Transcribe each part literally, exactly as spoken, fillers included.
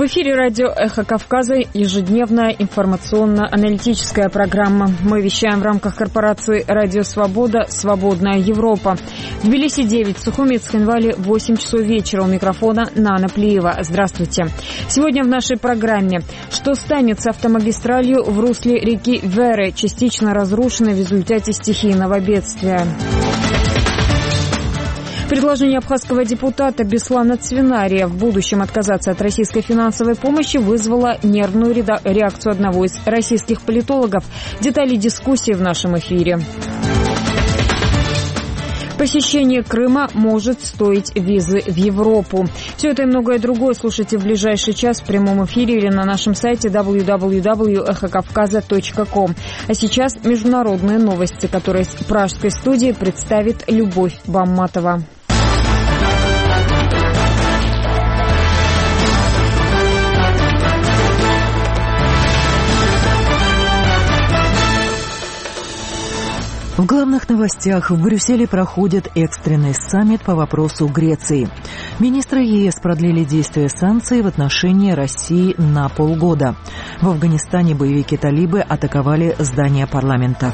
эфире радио «Эхо Кавказа» ежедневная информационно-аналитическая программа. Мы вещаем в рамках корпорации «Радио Свобода. Свободная Европа». В Тбилиси девять, в Сухуми и Цхинвале восемь часов вечера. У микрофона Нана Плиева. Здравствуйте. Сегодня в нашей программе. Что станет с автомагистралью в русле реки Веры, частично разрушенной в результате стихийного бедствия? Предложение абхазского депутата Беслана Цвинария в будущем отказаться от российской финансовой помощи вызвало нервную реакцию одного из российских политологов. Детали дискуссии в нашем эфире. Посещение Крыма может стоить визы в Европу. Все это и многое другое слушайте в ближайший час в прямом эфире или на нашем сайте дабл ю дабл ю дабл ю точка эхо кавказа точка ком. А сейчас международные новости, которые с пражской студии представит Любовь Бамматова. В главных новостях в Брюсселе проходит экстренный саммит по вопросу Греции. Министры ЕС продлили действие санкций в отношении России на полгода. В Афганистане боевики-талибы атаковали здание парламента.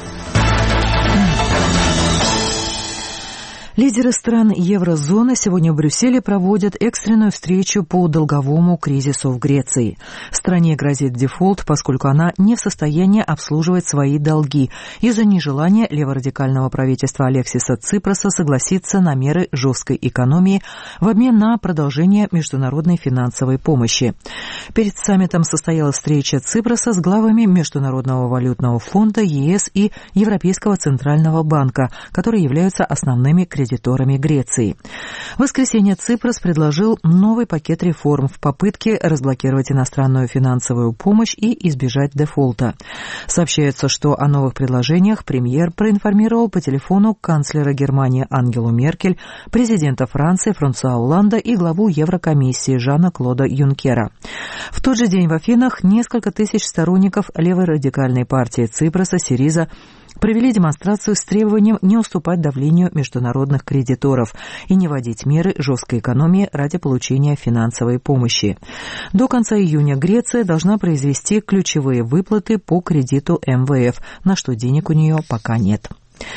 Лидеры стран еврозоны сегодня в Брюсселе проводят экстренную встречу по долговому кризису в Греции. Стране грозит дефолт, поскольку она не в состоянии обслуживать свои долги из-за нежелания леворадикального правительства Алексиса Ципроса согласиться на меры жесткой экономии в обмен на продолжение международной финансовой помощи. Перед саммитом состоялась встреча Ципроса с главами Международного валютного фонда, ЕС и Европейского центрального банка, которые являются основными кредиторами. кредиторами Греции. В воскресенье Ципрос предложил новый пакет реформ в попытке разблокировать иностранную финансовую помощь и избежать дефолта. Сообщается, что о новых предложениях премьер проинформировал по телефону канцлера Германии Ангелу Меркель, президента Франции Франсуа Олланда и главу Еврокомиссии Жана-Клода Юнкера. В тот же день в Афинах несколько тысяч сторонников левой радикальной партии Ципроса Сириза провели демонстрацию с требованием не уступать давлению международных кредиторов и не вводить меры жесткой экономии ради получения финансовой помощи. До конца июня Греция должна произвести ключевые выплаты по кредиту эм вэ эф, на что денег у нее пока нет.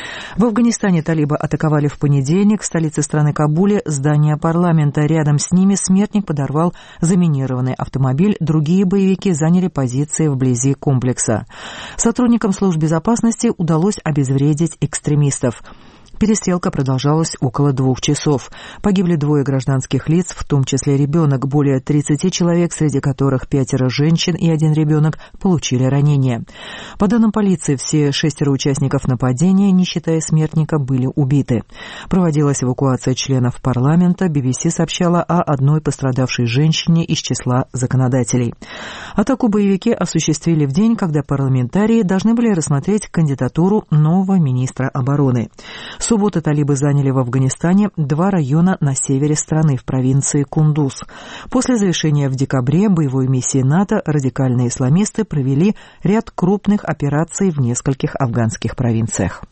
В Афганистане талибы атаковали в понедельник в столице страны Кабуле здание парламента. Рядом с ними смертник подорвал заминированный автомобиль. Другие боевики заняли позиции вблизи комплекса. Сотрудникам служб безопасности удалось обезвредить экстремистов. Перестрелка продолжалась около двух часов. Погибли двое гражданских лиц, в том числе ребенок. Более тридцати человек, среди которых пятеро женщин и один ребенок, получили ранения. По данным полиции, все шестеро участников нападения, не считая смертника, были убиты. Проводилась эвакуация членов парламента. би би си сообщала о одной пострадавшей женщине из числа законодателей. Атаку боевики осуществили в день, когда парламентарии должны были рассмотреть кандидатуру нового министра обороны. В субботу талибы заняли в Афганистане два района на севере страны в провинции Кундуз. После завершения в декабре боевой миссии НАТО радикальные исламисты провели ряд крупных операций в нескольких афганских провинциях.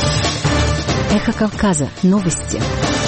Эхо Кавказа. Новости.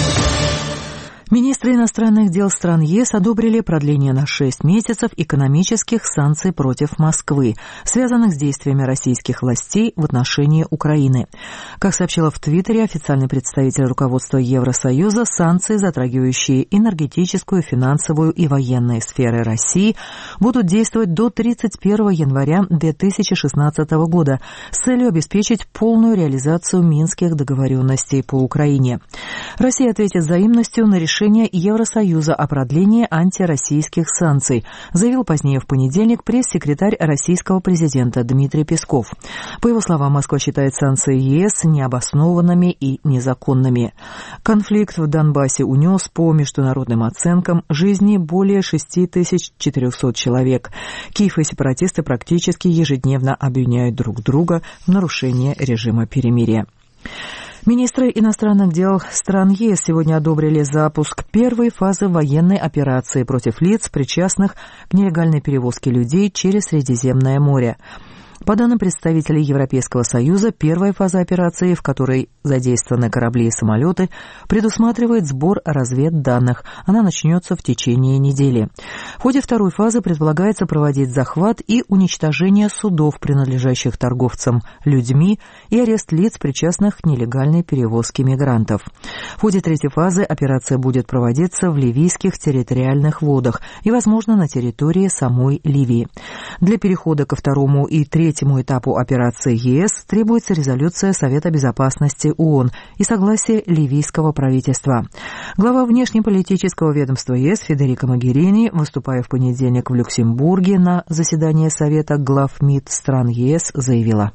Министры иностранных дел стран ЕС одобрили продление на шесть месяцев экономических санкций против Москвы, связанных с действиями российских властей в отношении Украины. Как сообщила в Твиттере официальный представитель руководства Евросоюза, санкции, затрагивающие энергетическую, финансовую и военные сферы России, будут действовать до тридцать первого января две тысячи шестнадцатого года с целью обеспечить полную реализацию минских договоренностей по Украине. Россия ответит взаимностью на решение Евросоюза о продлении антироссийских санкций, заявил позднее в понедельник пресс-секретарь российского президента Дмитрий Песков. По его словам, Москва считает санкции ЕС необоснованными и незаконными. Конфликт в Донбассе унес, по международным оценкам, жизни более шесть тысяч четыреста человек. Киев и сепаратисты практически ежедневно обвиняют друг друга в нарушении режима перемирия. Министры иностранных дел стран ЕС сегодня одобрили запуск первой фазы военной операции против лиц, причастных к нелегальной перевозке людей через Средиземное море. По данным представителей Европейского Союза, первая фаза операции, в которой задействованы корабли и самолеты, предусматривает сбор разведданных. Она начнется в течение недели. В ходе второй фазы предполагается проводить захват и уничтожение судов, принадлежащих торговцам людьми, и арест лиц, причастных к нелегальной перевозке мигрантов. В ходе третьей фазы операция будет проводиться в ливийских территориальных водах и, возможно, на территории самой Ливии. Для перехода ко второму и третьему Третьему этапу операции ЕС требуется резолюция Совета безопасности ООН и согласие ливийского правительства. Глава внешнеполитического ведомства ЕС Федерико Могерини, выступая в понедельник в Люксембурге на заседании Совета глав МИД стран ЕС, заявила: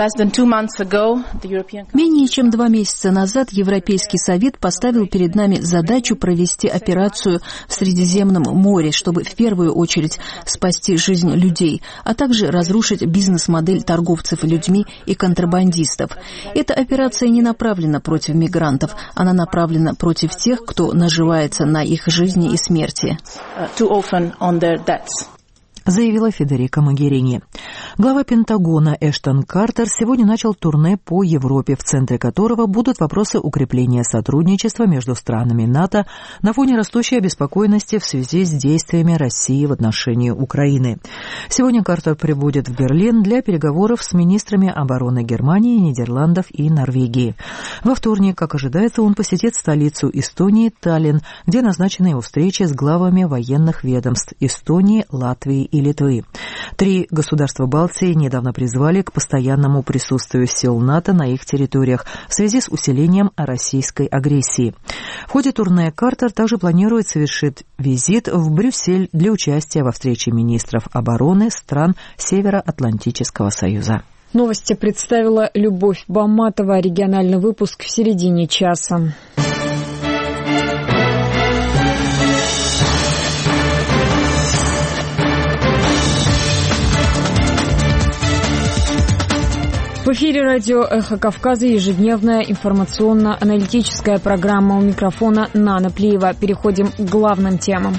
Менее чем два месяца назад Европейский Совет поставил перед нами задачу провести операцию в Средиземном море, чтобы в первую очередь спасти жизнь людей, а также разрушить бизнес-модель торговцев людьми и контрабандистов. Эта операция не направлена против мигрантов, она направлена против тех, кто наживается на их жизни и смерти. Заявила Федерико Могерини. Глава Пентагона Эштон Картер сегодня начал турне по Европе, в центре которого будут вопросы укрепления сотрудничества между странами НАТО на фоне растущей обеспокоенности в связи с действиями России в отношении Украины. Сегодня Картер прибудет в Берлин для переговоров с министрами обороны Германии, Нидерландов и Норвегии. Во вторник, как ожидается, он посетит столицу Эстонии Таллин, где назначена его встреча с главами военных ведомств Эстонии, Латвии и Литвы. Три государства Балтии недавно призвали к постоянному присутствию сил НАТО на их территориях в связи с усилением российской агрессии. В ходе турне Картер также планирует совершить визит в Брюссель для участия во встрече министров обороны стран Североатлантического Союза. Новости представила Любовь Баматова. Региональный выпуск в середине часа. В эфире радио «Эхо Кавказа» ежедневная информационно-аналитическая программа. У микрофона Нана Плиева. Переходим к главным темам.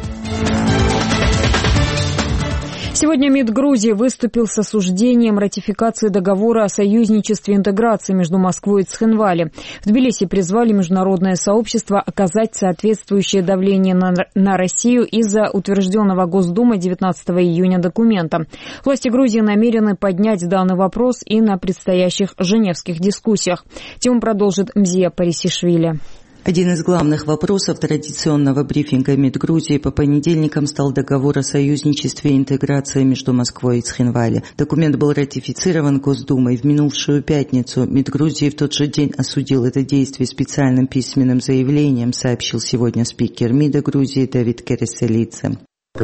Сегодня МИД Грузии выступил с осуждением ратификации договора о союзничестве и интеграции между Москвой и Цхинвали. В Тбилиси призвали международное сообщество оказать соответствующее давление на, на Россию из-за утвержденного Госдумой девятнадцатого июня документа. Власти Грузии намерены поднять данный вопрос и на предстоящих женевских дискуссиях. Тему продолжит Мзия Парисишвили. Один из главных вопросов традиционного брифинга МИД Грузии по понедельникам стал договор о союзничестве и интеграции между Москвой и Цхинвали. Документ был ратифицирован Госдумой в минувшую пятницу. МИД Грузии в тот же день осудил это действие специальным письменным заявлением, сообщил сегодня спикер МИДа Грузии Давид Кереселидзе.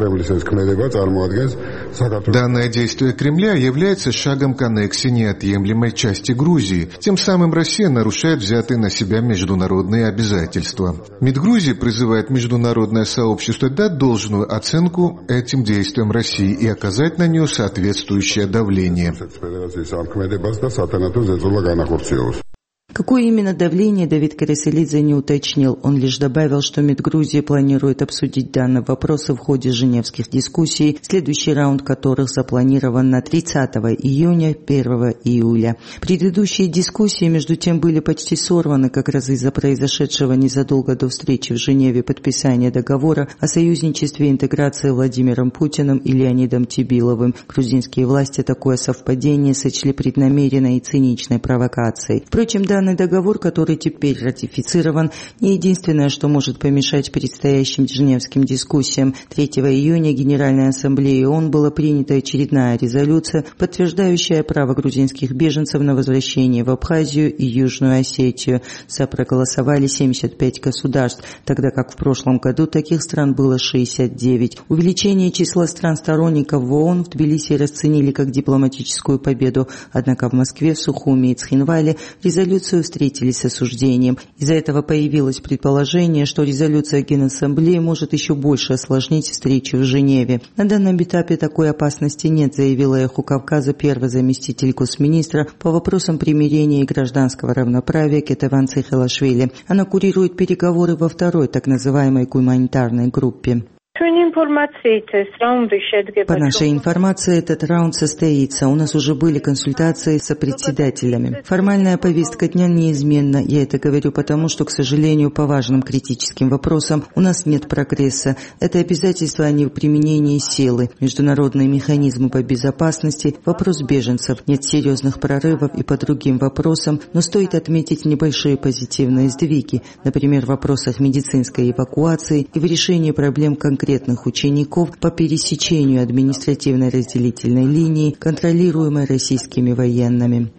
Данное действие Кремля является шагом к аннексии неотъемлемой части Грузии. Тем самым Россия нарушает взятые на себя международные обязательства. МИД Грузии призывает международное сообщество дать должную оценку этим действиям России и оказать на нее соответствующее давление. Какое именно давление, Давид Кереселидзе не уточнил. Он лишь добавил, что МИД Грузии планирует обсудить данный вопрос в ходе женевских дискуссий, следующий раунд которых запланирован на тридцатого июня — первого июля. Предыдущие дискуссии, между тем, были почти сорваны как раз из-за произошедшего незадолго до встречи в Женеве подписания договора о союзничестве и интеграции Владимиром Путиным и Леонидом Тибиловым. Грузинские власти такое совпадение сочли преднамеренной и циничной провокацией. Впрочем, да, Данный договор, который теперь ратифицирован, не единственное, что может помешать предстоящим женевским дискуссиям. третьего июня Генеральной Ассамблеей ООН была принята очередная резолюция, подтверждающая право грузинских беженцев на возвращение в Абхазию и Южную Осетию. За проголосовали семьдесят пять государств, тогда как в прошлом году таких стран было шестьдесят девять. Увеличение числа стран-сторонников в ООН в Тбилиси расценили как дипломатическую победу, однако в Москве, в Сухуми и Цхинвале резолюцию встретили с осуждением. Из-за этого появилось предположение, что резолюция Генассамблеи может еще больше осложнить встречу в Женеве. На данном этапе такой опасности нет, заявила «Эхо Кавказа» первый заместитель госминистра по вопросам примирения и гражданского равноправия Кетеван Цихелашвили. Она курирует переговоры во второй так называемой гуманитарной группе. По нашей информации, этот раунд состоится. У нас уже были консультации со председателями. Формальная повестка дня неизменна. Я это говорю потому, что, к сожалению, по важным критическим вопросам у нас нет прогресса. Это обязательство о неприменении силы, международные механизмы по безопасности, вопрос беженцев. Нет серьезных прорывов и по другим вопросам, но стоит отметить небольшие позитивные сдвиги, например, в вопросах медицинской эвакуации и в решении проблем конкретных учеников по пересечению административной разделительной линии, контролируемой российскими военными.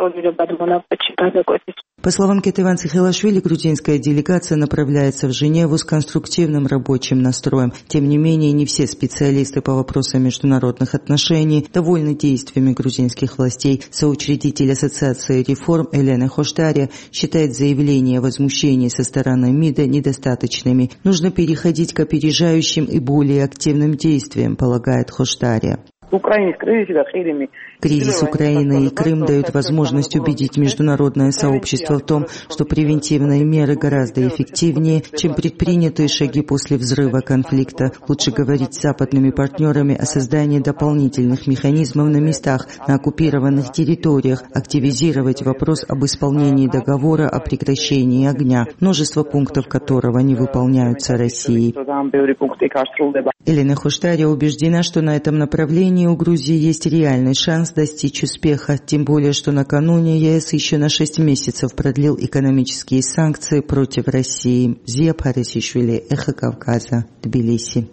По словам Кетеван Цихелашвили, грузинская делегация направляется в Женеву с конструктивным рабочим настроем. Тем не менее, не все специалисты по вопросам международных отношений довольны действиями грузинских властей. Соучредитель Ассоциации реформ Елена Хоштария считает заявления о возмущении со стороны МИДа недостаточными. Нужно переходить к опережающим и более активным действиям, полагает Хоштария. Кризис Украины и Крым дают возможность убедить международное сообщество в том, что превентивные меры гораздо эффективнее, чем предпринятые шаги после взрыва конфликта. Лучше говорить с западными партнерами о создании дополнительных механизмов на местах, на оккупированных территориях, активизировать вопрос об исполнении договора о прекращении огня, множество пунктов которого не выполняются Россией. Елена Хоштария убеждена, что на этом направлении у Грузии есть реальный шанс достичь успеха, тем более, что накануне ЕС еще на шесть месяцев продлил экономические санкции против России. Зия Парисишвили, Эхо Кавказа, Тбилиси.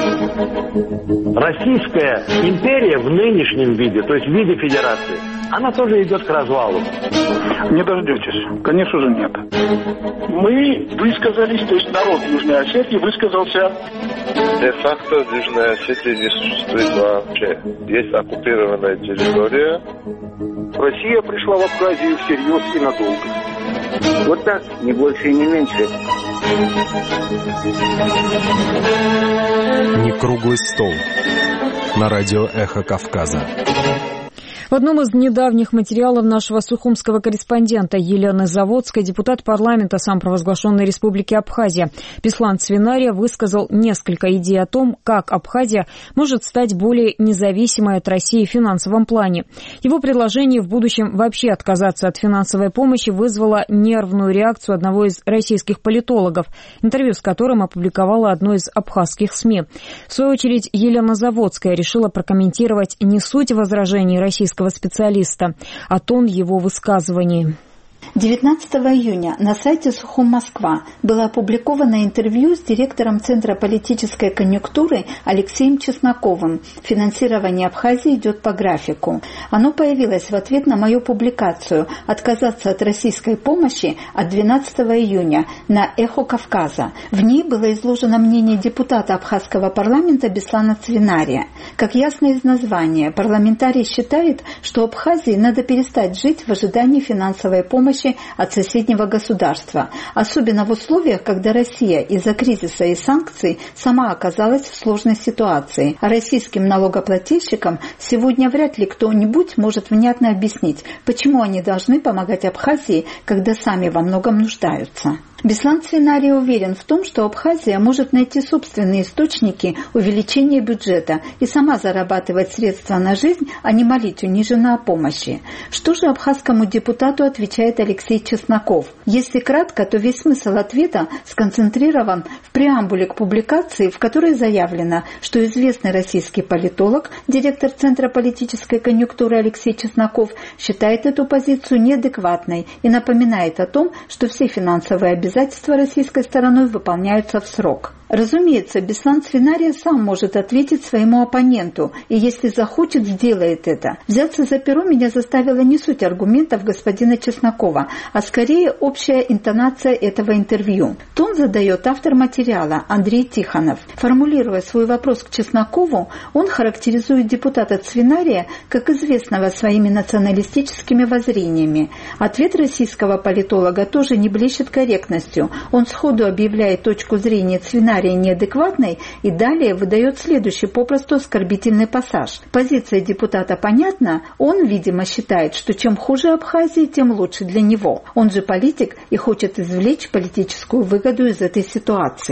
Российская империя в нынешнем виде, то есть в виде федерации, она тоже идет к развалу. Не дождетесь. Конечно же нет. Мы высказались, то есть народ Южной Осетии высказался. Де-факто в Южной Осетии не существует вообще. Есть оккупированная территория. Россия пришла в Абхазию всерьез и надолго. Вот так, не больше и не меньше. Не круглый стол. На радио «Эхо Кавказа». В одном из недавних материалов нашего сухумского корреспондента Елены Заводской депутат парламента самопровозглашенной Республики Абхазия Беслан Цвинария высказал несколько идей о том, как Абхазия может стать более независимой от России в финансовом плане. Его предложение в будущем вообще отказаться от финансовой помощи вызвало нервную реакцию одного из российских политологов, интервью с которым опубликовало одно из абхазских СМИ. В свою очередь, Елена Заводская решила прокомментировать не суть возражений российского специалиста, а тон его высказываний. девятнадцатого июня на сайте Сухум Москва было опубликовано интервью с директором Центра политической конъюнктуры Алексеем Чесноковым. Финансирование Абхазии идет по графику. Оно появилось в ответ на мою публикацию «Отказаться от российской помощи» от двенадцатого июня на «Эхо Кавказа». В ней было изложено мнение депутата абхазского парламента Беслана Цвинария. Как ясно из названия, парламентарий считает, что Абхазии надо перестать жить в ожидании финансовой помощи от соседнего государства, особенно в условиях, когда Россия из-за кризиса и санкций сама оказалась в сложной ситуации, а российским налогоплательщикам сегодня вряд ли кто-нибудь может внятно объяснить, почему они должны помогать Абхазии, когда сами во многом нуждаются. Беслан Цвинария уверен в том, что Абхазия может найти собственные источники увеличения бюджета и сама зарабатывать средства на жизнь, а не молить униженно о помощи. Что же абхазскому депутату отвечает Алексей Чесноков? Если кратко, то весь смысл ответа сконцентрирован в преамбуле к публикации, в которой заявлено, что известный российский политолог, директор Центра политической конъюнктуры Алексей Чесноков, считает эту позицию неадекватной и напоминает о том, что все финансовые обязательства Обязательства российской стороной выполняются в срок. Разумеется, Беслан Цвинария сам может ответить своему оппоненту, и если захочет, сделает это. Взяться за перо меня заставила не суть аргументов господина Чеснокова, а скорее общая интонация этого интервью. Тон задает автор материала Андрей Тихонов. Формулируя свой вопрос к Чеснокову, он характеризует депутата Цвинария как известного своими националистическими воззрениями. Ответ российского политолога тоже не блещет корректностью. Он сходу объявляет точку зрения Цвинария неадекватной и далее выдает следующий попросту оскорбительный пассаж. Позиция депутата понятна, он, видимо, считает, что чем хуже Абхазии, тем лучше для него. Он же политик и хочет извлечь политическую выгоду из этой ситуации.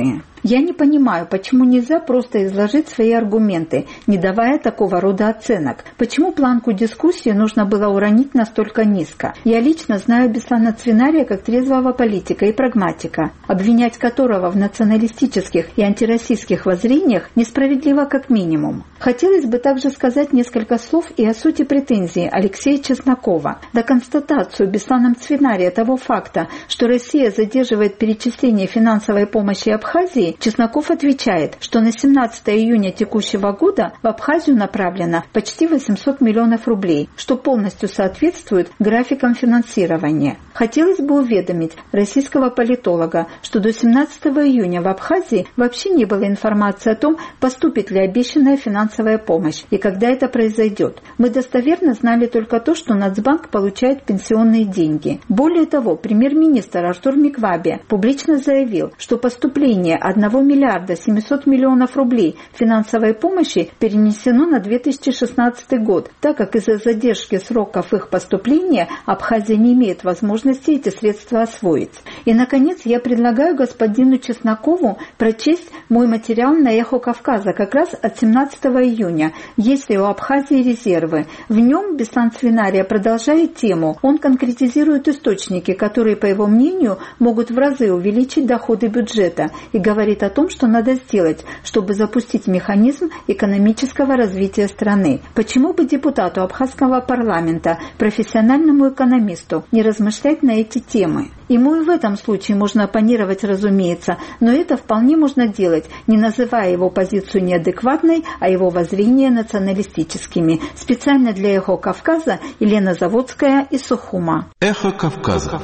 Я не понимаю, почему нельзя просто изложить свои аргументы, не давая такого рода оценок. Почему планку дискуссии нужно было уронить настолько низко? Я лично знаю Беслана Цвинария как трезвого политика и прагматика, обвинять которого в националистических и антироссийских воззрениях несправедливо как минимум. Хотелось бы также сказать несколько слов и о сути претензий Алексея Чеснокова. На констатацию Бесланом Цвинария того факта, что Россия задерживает перечисление финансовой помощи Абхазии, Чесноков отвечает, что на семнадцатое июня текущего года в Абхазию направлено почти восемьсот миллионов рублей, что полностью соответствует графикам финансирования. Хотелось бы уведомить российского политолога, что до семнадцатого июня в Абхазии вообще не было информации о том, поступит ли обещанная финансовая помощь и когда это произойдет. Мы достоверно знали только то, что Нацбанк получает пенсионные деньги. Более того, премьер-министр Артур Микваби публично заявил, что поступление одного миллиарда семьсот миллионов рублей финансовой помощи перенесено на две тысячи шестнадцатый год, так как из-за задержки сроков их поступления Абхазия не имеет возможности эти средства освоить. И, наконец, я предлагаю господину Чеснокову прочесть мой материал на «Эхо Кавказа» как раз от семнадцатого июня, «Есть ли у Абхазии резервы?». В нем Беслан Цвинария продолжает тему. Он конкретизирует источники, которые, по его мнению, могут в разы увеличить доходы бюджета, и говорит о том, что надо сделать, чтобы запустить механизм экономического развития страны. Почему бы депутату абхазского парламента, профессиональному экономисту, не размышлять на эти темы? Ему и в этом случае можно оппонировать, разумеется, но это вполне можно делать, не называя его позицию неадекватной, а его воззрения националистическими. Специально для «Эхо Кавказа» Елена Заводская из Сухума. Эхо Кавказа.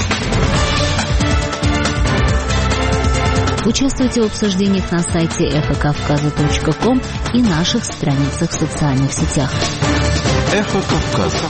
Участвуйте в обсуждениях на сайте эхо кавказа точка ком и наших страницах в социальных сетях. Эхо Кавказа.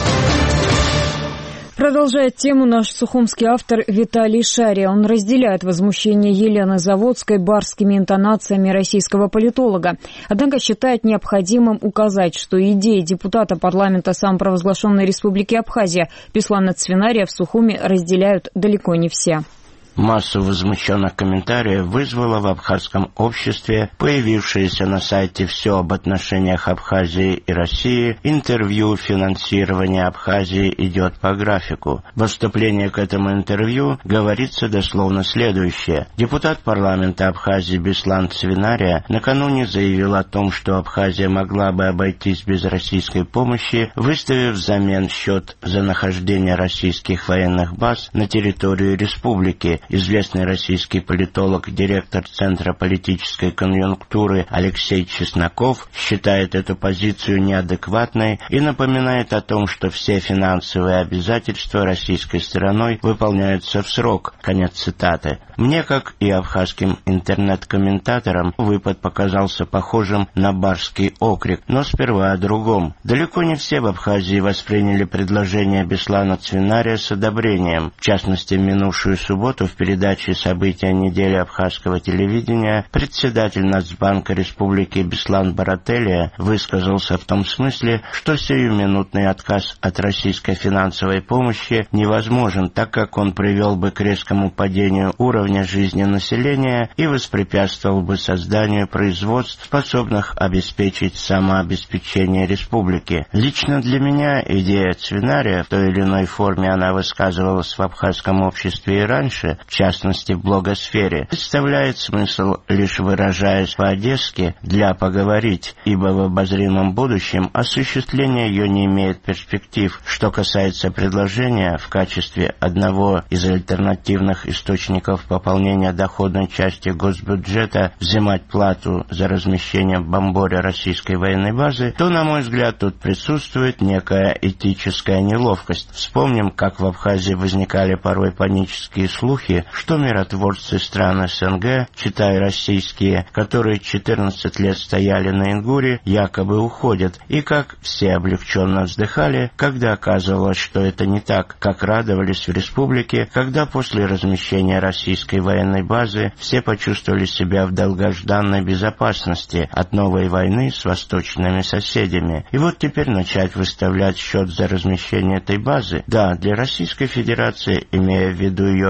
Продолжает тему наш сухумский автор Виталий Шария. Он разделяет возмущение Елены Заводской барскими интонациями российского политолога. Однако считает необходимым указать, что идеи депутата парламента самопровозглашенной Республики Абхазия Беслана Цвинария в Сухуме разделяют далеко не все. Массу возмущенных комментариев вызвало в абхазском обществе появившееся на сайте «Все об отношениях Абхазии и России» интервью «Финансирование Абхазии идет по графику». В вступлении к этому интервью говорится дословно следующее. Депутат парламента Абхазии Беслан Цвинария накануне заявил о том, что Абхазия могла бы обойтись без российской помощи, выставив взамен счет за нахождение российских военных баз на территории республики. Известный российский политолог, директор Центра политической конъюнктуры Алексей Чесноков считает эту позицию неадекватной и напоминает о том, что все финансовые обязательства российской стороной выполняются в срок. Конец цитаты. Мне, как и абхазским интернет-комментаторам, выпад показался похожим на барский окрик, но сперва о другом. Далеко не все в Абхазии восприняли предложение Беслана Цвинария с одобрением. В частности, в минувшую субботу в передаче «События недели» абхазского телевидения председатель Нацбанка Республики Беслан Барателия высказался в том смысле, что сиюминутный отказ от российской финансовой помощи невозможен, так как он привел бы к резкому падению уровня жизни населения и воспрепятствовал бы созданию производств, способных обеспечить самообеспечение республики. Лично для меня идея Цвинария, в той или иной форме она высказывалась в абхазском обществе и раньше, в частности в блогосфере, представляет смысл, лишь выражаясь по-одесски, для поговорить, ибо в обозримом будущем осуществление ее не имеет перспектив. Что касается предложения в качестве одного из альтернативных источников пополнения доходной части госбюджета взимать плату за размещение в Бамборе российской военной базы, то, на мой взгляд, тут присутствует некая этическая неловкость. Вспомним, как в Абхазии возникали порой панические слухи, что миротворцы стран СНГ, читай российские, которые четырнадцать лет стояли на Ингуре, якобы уходят, и как все облегченно вздыхали, когда оказывалось, что это не так, как радовались в республике, когда после размещения российской военной базы все почувствовали себя в долгожданной безопасности от новой войны с восточными соседями. И вот теперь начать выставлять счет за размещение этой базы, да, для Российской Федерации, имея в виду ее геополитическую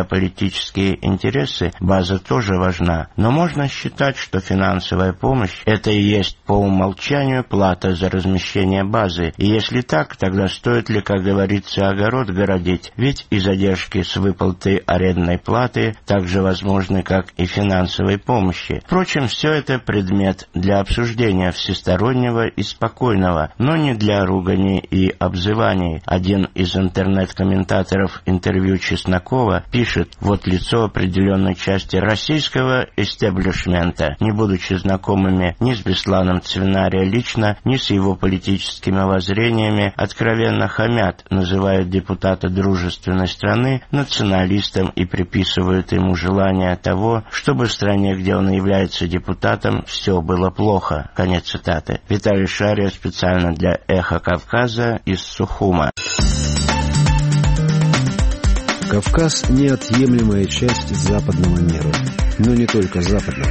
геополитические интересы, база тоже важна. Но можно считать, что финансовая помощь – это и есть по умолчанию плата за размещение базы. И если так, тогда стоит ли, как говорится, огород городить? Ведь и задержки с выплатой арендной платы также возможны, как и финансовой помощи. Впрочем, все это предмет для обсуждения всестороннего и спокойного, но не для ругани и обзываний. Один из интернет-комментаторов интервью Чеснокова пишет: вот лицо определенной части российского истеблишмента, не будучи знакомыми ни с Бесланом Цвинария лично, ни с его политическими воззрениями, откровенно хамят, называют депутата дружественной страны националистом и приписывают ему желание того, чтобы в стране, где он является депутатом, все было плохо. Конец цитаты. Виталий Шария специально для «Эхо Кавказа» из Сухума. Кавказ – неотъемлемая часть западного мира, но не только западного.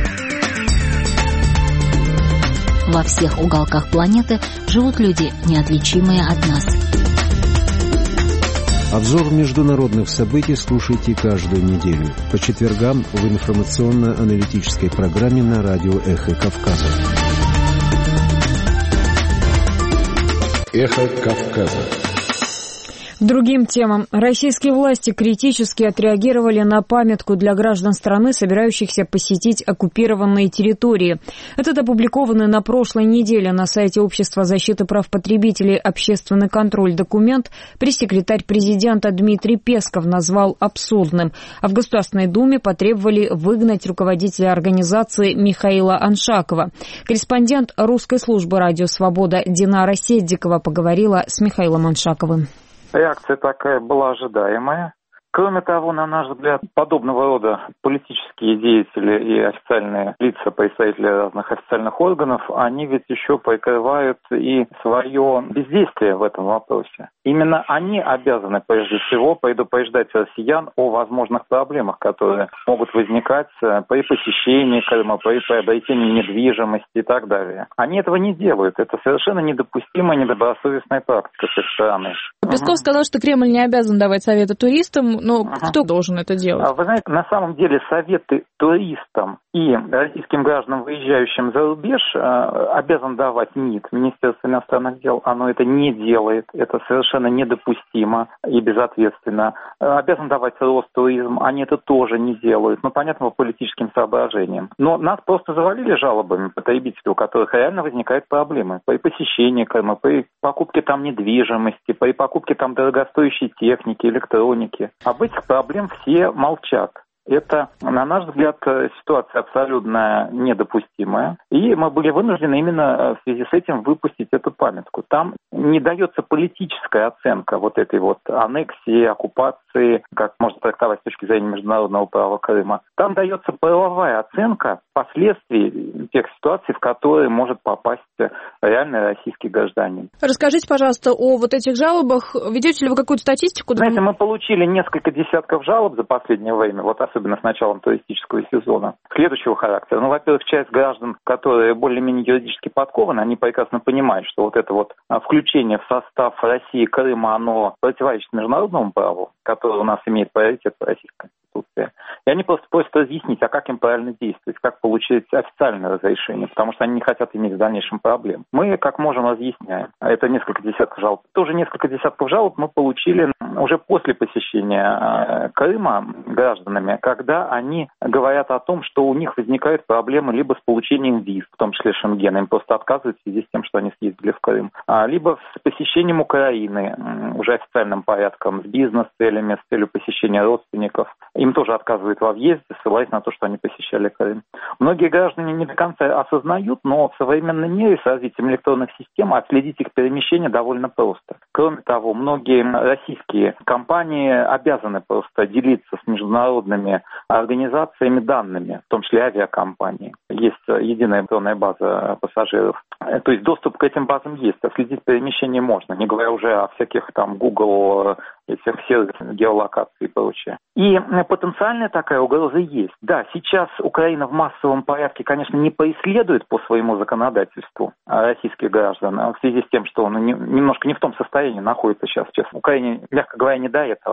Во всех уголках планеты живут люди, неотличимые от нас. Обзор международных событий слушайте каждую неделю по четвергам в информационно-аналитической программе на радио «Эхо Кавказа». «Эхо Кавказа». К другим темам. Российские власти критически отреагировали на памятку для граждан страны, собирающихся посетить оккупированные территории. Этот опубликованный на прошлой неделе на сайте Общества защиты прав потребителей «Общественный контроль» документ пресс-секретарь президента Дмитрий Песков назвал абсурдным. А в Государственной Думе потребовали выгнать руководителя организации Михаила Аншакова. Корреспондент русской службы «Радио Свобода» Динара Седдикова поговорила с Михаилом Аншаковым. Реакция такая была ожидаемая. Кроме того, на наш взгляд, подобного рода политические деятели и официальные лица, представители разных официальных органов, они ведь еще прикрывают и свое бездействие в этом вопросе. Именно они обязаны, прежде всего, предупреждать россиян о возможных проблемах, которые могут возникать при посещении Крыма, при приобретении недвижимости и так далее. Они этого не делают. Это совершенно недопустимая, недобросовестная практика с их стороны. Песков сказал, что Кремль не обязан давать советы туристам, но ага. кто должен это делать? Вы знаете, на самом деле советы туристам и российским гражданам, выезжающим за рубеж, обязан давать МИД, Министерство иностранных дел. Оно это не делает. Это совершенно недопустимо и безответственно. Обязан давать Ростуризм. Они это тоже не делают. Ну, понятно, по политическим соображениям. Но нас просто завалили жалобами потребителей, у которых реально возникают проблемы. При посещении Крыма, при покупке там недвижимости, при покупке там дорогостоящей техники, электроники. Об этих проблем все молчат. Это, на наш взгляд, ситуация абсолютно недопустимая. И мы были вынуждены именно в связи с этим выпустить эту памятку. Там не дается политическая оценка вот этой вот аннексии, оккупации, как можно трактовать с точки зрения международного права Крыма. Там дается правовая оценка последствий тех ситуаций, в которые может попасть реальный российский гражданин. Расскажите, пожалуйста, о вот этих жалобах. Ведете ли вы какую-то статистику? Знаете, мы получили несколько десятков жалоб за последнее время, вот особенно с началом туристического сезона, следующего характера. Ну, во-первых, часть граждан, которые более-менее юридически подкованы, они прекрасно понимают, что вот это вот включение в состав России Крыма, оно противоречит международному праву, которое у нас имеет приоритет в Российской Конституции. И они просто просят разъяснить, а как им правильно действовать, как получить официальное разрешение, потому что они не хотят иметь в дальнейшем проблем. Мы, как можем, разъясняем. Это несколько десятков жалоб. Тоже несколько десятков жалоб мы получили уже после посещения Крыма гражданами, когда они говорят о том, что у них возникают проблемы либо с получением виз, в том числе Шенгена, им просто отказывают в связи с тем, что они съездили в Крым, либо с посещением Украины уже официальным порядком, с бизнес-целями, с целью посещения родственников. Им тоже отказывают во въезде, ссылаясь на то, что они посещали Крым. Многие граждане не до конца осознают, но в современном мире с развитием электронных систем отследить их перемещение довольно просто. Кроме того, многие российские компании обязаны просто делиться с международными организациями данными, в том числе авиакомпании. Есть единая электронная база пассажиров. То есть доступ к этим базам есть, а следить перемещение можно, не говоря уже о всяких там Google, этих сервисах, геолокации и прочее. И потенциальная такая угроза есть. Да, сейчас Украина в массовом порядке, конечно, не преследует по своему законодательству российских граждан в связи с тем, что он немножко не в том состоянии находится сейчас. Честно. Украине, мягко говоря, не до этого.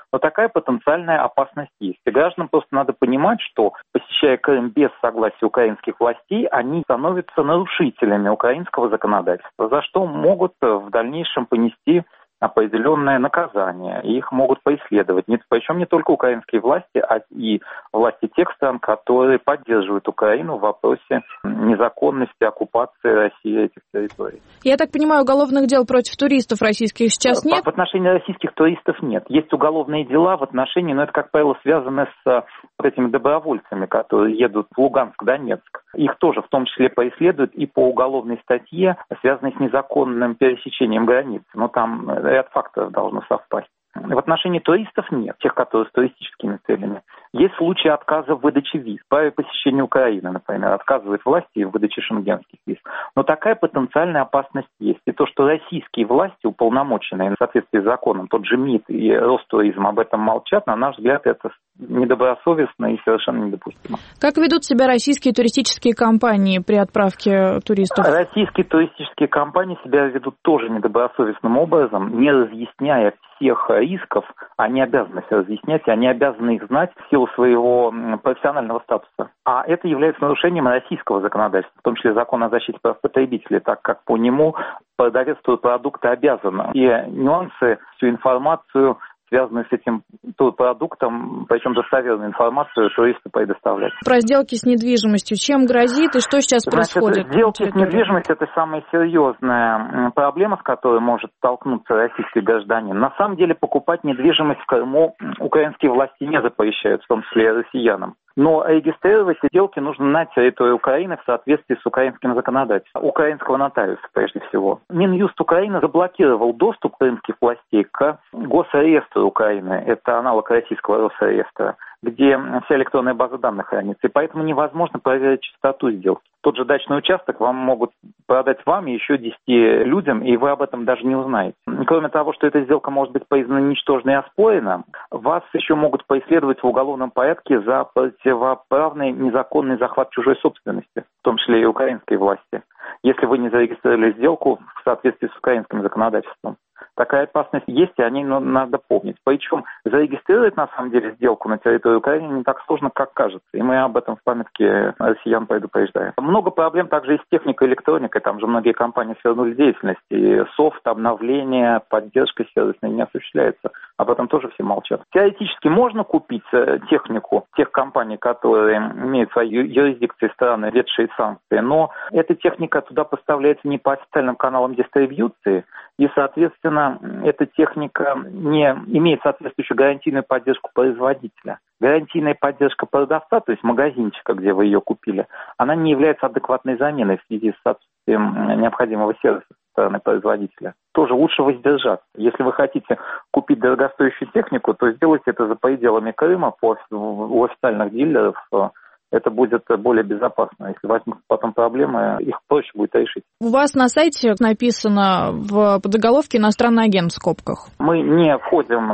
Но такая потенциальная опасность есть. И гражданам просто надо понимать, что, посещая Крым без согласия украинских властей, они становятся нарушителями украинского законодательства, за что могут в дальнейшем понести определенное наказание, и их могут преследовать. Причем не только украинские власти, а и власти тех стран, которые поддерживают Украину в вопросе незаконности оккупации России этих территорий. Я так понимаю, уголовных дел против туристов российских сейчас нет? В отношении российских туристов нет. Есть уголовные дела в отношении, но это, как правило, связано с вот этими добровольцами, которые едут в Луганск, Донецк. Их тоже в том числе преследуют и по уголовной статье, связанной с незаконным пересечением границ. Но там ряд факторов должно совпасть. В отношении туристов нет, тех, которые с туристическими целями. Есть случаи отказа в выдаче виз. При посещении Украины, например, отказывают власти в выдаче шенгенских виз. Но такая потенциальная опасность есть. И то, что российские власти, уполномоченные в соответствии с законом, тот же МИД и Ростуризм об этом молчат, на наш взгляд, это недобросовестно и совершенно недопустимо. Как ведут себя российские туристические компании при отправке туристов? Российские туристические компании себя ведут тоже недобросовестным образом, не разъясняя всех рисков, они обязаны все разъяснять, и они обязаны их знать в силу своего профессионального статуса. А это является нарушением российского законодательства, в том числе закона о защите прав потребителей, так как по нему продавец продукта обязан и нюансы, всю информацию, связанную с этим продуктом, причем достоверную информацию туристу предоставлять. Про сделки с недвижимостью. Чем грозит и что сейчас Значит, происходит? Сделки с недвижимостью – это самая серьезная проблема, с которой может столкнуться российский гражданин. На самом деле покупать недвижимость в Крыму украинские власти не запрещают, в том числе и россиянам. Но регистрировать сделки нужно на территории Украины в соответствии с украинским законодательством. Украинского нотариуса, прежде всего. Минюст Украины заблокировал доступ крымских властей к госреестру Украины. Это аналог российского Росреестра, где вся электронная база данных хранится. И поэтому невозможно проверить чистоту сделки. Тот же дачный участок вам могут продать вам и еще десяти людям, и вы об этом даже не узнаете. Кроме того, что эта сделка может быть признана ничтожной и оспорена, вас еще могут преследовать в уголовном порядке за противоправный незаконный захват чужой собственности, в том числе и украинской власти, если вы не зарегистрировали сделку в соответствии с украинским законодательством. Такая опасность есть, и о ней надо помнить. Причем зарегистрировать, на самом деле, сделку на территории Украины не так сложно, как кажется. И мы об этом в памятке россиян предупреждаем. Много проблем также и с техникой, электроникой. Там же многие компании свернули деятельность. И софт, обновление, поддержка сервисная не осуществляется. Об этом тоже все молчат. Теоретически можно купить технику тех компаний, которые имеют в своей юрисдикции страны, введшие санкции. Но эта техника туда поставляется не по официальным каналам дистрибьюции. И, соответственно, эта техника не имеет соответствующую гарантийную поддержку производителя. Гарантийная поддержка продавца, то есть магазинчика, где вы ее купили, она не является адекватной заменой в связи с отсутствием необходимого сервиса со стороны производителя. Тоже лучше воздержаться. Если вы хотите купить дорогостоящую технику, то сделайте это за пределами Крыма, по, у официальных дилеров. Это будет более безопасно. Если возникнут потом проблемы, их проще будет решить. У вас на сайте написано в подзаголовке «Иностранный агент» в скобках. Мы не входим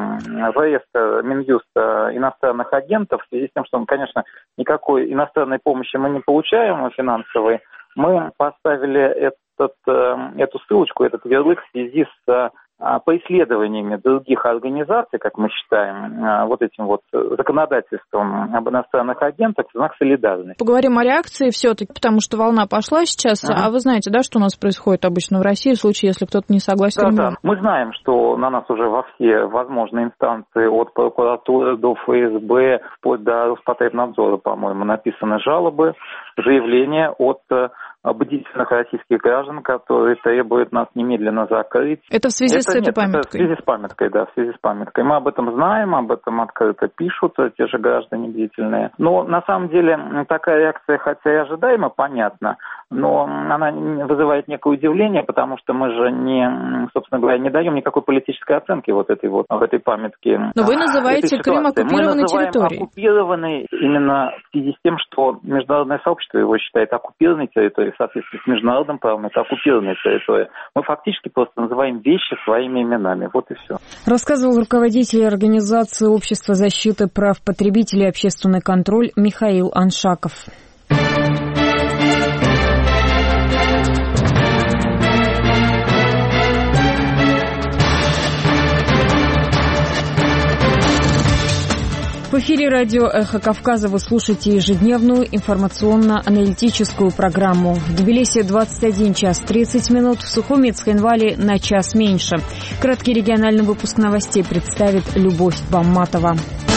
в реестр Минюста иностранных агентов в связи с тем, что, конечно, никакой иностранной помощи мы не получаем финансовой. Мы поставили этот, эту ссылочку, этот ярлык в связи с по исследованиями других организаций, как мы считаем, вот этим вот законодательством об иностранных агентах в знак солидарности. Поговорим о реакции все-таки, потому что волна пошла сейчас, ага. А вы знаете, да, что у нас происходит обычно в России в случае, если кто-то не согласен? Да, да. Мы знаем, что на нас уже во все возможные инстанции, от прокуратуры до эф эс бэ, вплоть до Роспотребнадзора, по-моему, написаны жалобы, заявления от бдительных российских граждан, которые требуют нас немедленно закрыть. Это в связи это, с этой нет, памяткой? Это в связи с памяткой, да, в связи с памяткой. Мы об этом знаем, об этом открыто пишут те же граждане бдительные. Но на самом деле такая реакция, хотя и ожидаема, понятно, но она вызывает некое удивление, потому что мы же не, собственно говоря, не даем никакой политической оценки вот этой вот, в этой памятке. Но вы называете Крым оккупированной территорией. Мы оккупированной именно в связи с тем, что международное сообщество его считает оккупированной территорией, в соответствии с международным правом, это оккупированная территория. Мы фактически просто называем вещи своими именами. Вот и все. Рассказывал руководитель организации Общества защиты прав потребителей и общественный контроль Михаил Аншаков. В эфире радио «Эхо Кавказа» вы слушаете ежедневную информационно-аналитическую программу. В Тбилиси двадцать один час тридцать минут, в Сухуми и Цхинвале на час меньше. Краткий региональный выпуск новостей представит Любовь Бамматова.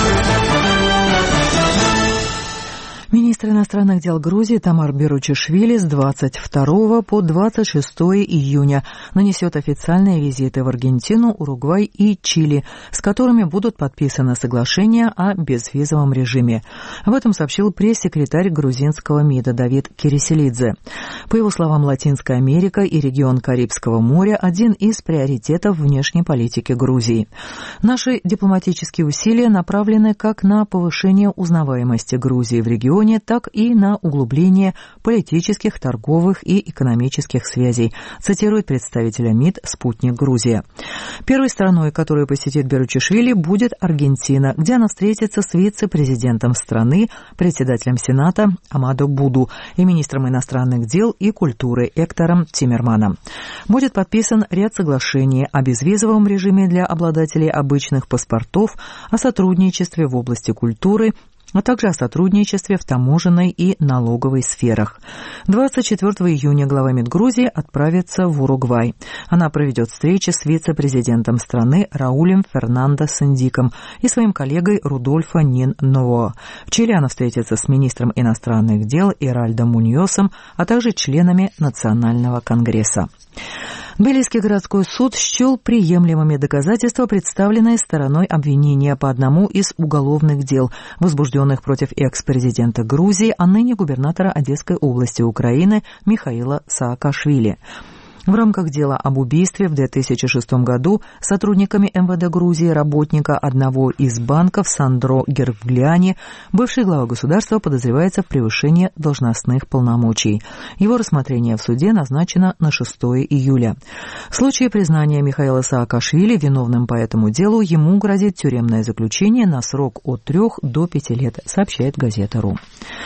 Министр иностранных дел Грузии Тамар Беручишвили с двадцать второго по двадцать шестое июня нанесет официальные визиты в Аргентину, Уругвай и Чили, с которыми будут подписаны соглашения о безвизовом режиме. Об этом сообщил пресс-секретарь грузинского МИДа Давид Кереселидзе. По его словам, Латинская Америка и регион Карибского моря – один из приоритетов внешней политики Грузии. Наши дипломатические усилия направлены как на повышение узнаваемости Грузии в регионе, так и на углубление политических, торговых и экономических связей, цитирует представителя МИД «Спутник Грузия». Первой страной, которую посетит Беручишвили, будет Аргентина, где она встретится с вице-президентом страны, председателем Сената Амадо Буду и министром иностранных дел и культуры Эктором Тиммерманом. Будет подписан ряд соглашений о безвизовом режиме для обладателей обычных паспортов, о сотрудничестве в области культуры, а также о сотрудничестве в таможенной и налоговой сферах. двадцать четвёртого июня глава МИД Грузии отправится в Уругвай. Она проведет встречи с вице-президентом страны Раулем Фернандо Сандиком и своим коллегой Рудольфо Нин Ново. В Чили она встретится с министром иностранных дел Иральдо Муньосом, а также членами Национального конгресса. Тбилисский городской суд счел приемлемыми доказательства, представленные стороной обвинения по одному из уголовных дел, возбужденных против экс-президента Грузии, а ныне губернатора Одесской области Украины Михаила Саакашвили. В рамках дела об убийстве в две тысячи шестом году сотрудниками МВД Грузии работника одного из банков Сандро Гервгляни бывший глава государства подозревается в превышении должностных полномочий. Его рассмотрение в суде назначено на шестое июля. В случае признания Михаила Саакашвили виновным по этому делу ему грозит тюремное заключение на срок от трех до пяти лет, сообщает газета РУ.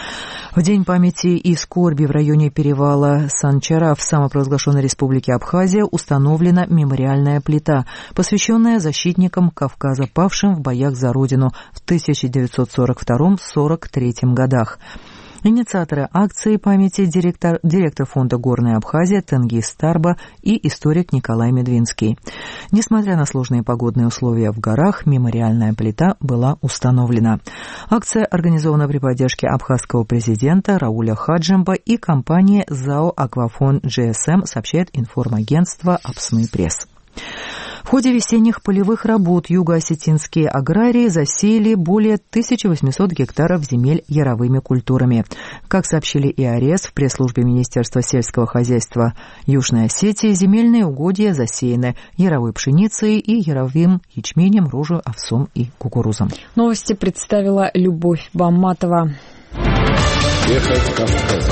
В День памяти и скорби в районе перевала Санчара в самопровозглашенной республике Абхазия установлена мемориальная плита, посвященная защитникам Кавказа, павшим в боях за родину в тысяча девятьсот сорок втором — сорок третьем годах. Инициаторы акции памяти директор, директор фонда «Горная Абхазия» Тенгиз Тарба и историк Николай Медвинский. Несмотря на сложные погодные условия в горах, мемориальная плита была установлена. Акция организована при поддержке абхазского президента Рауля Хаджимба и компании ЗАО «Аквафон джи эс эм», сообщает информагентство «Апсны Пресс». В ходе весенних полевых работ юго-осетинские аграрии засеяли более тысяча восемьсот гектаров земель яровыми культурами. Как сообщили ИАРЕС в пресс-службе Министерства сельского хозяйства Южной Осетии, земельные угодья засеяны яровой пшеницей и яровым ячменем, рожью, овсом и кукурузом. Новости представила Любовь Бамматова. Эхо Кавказа.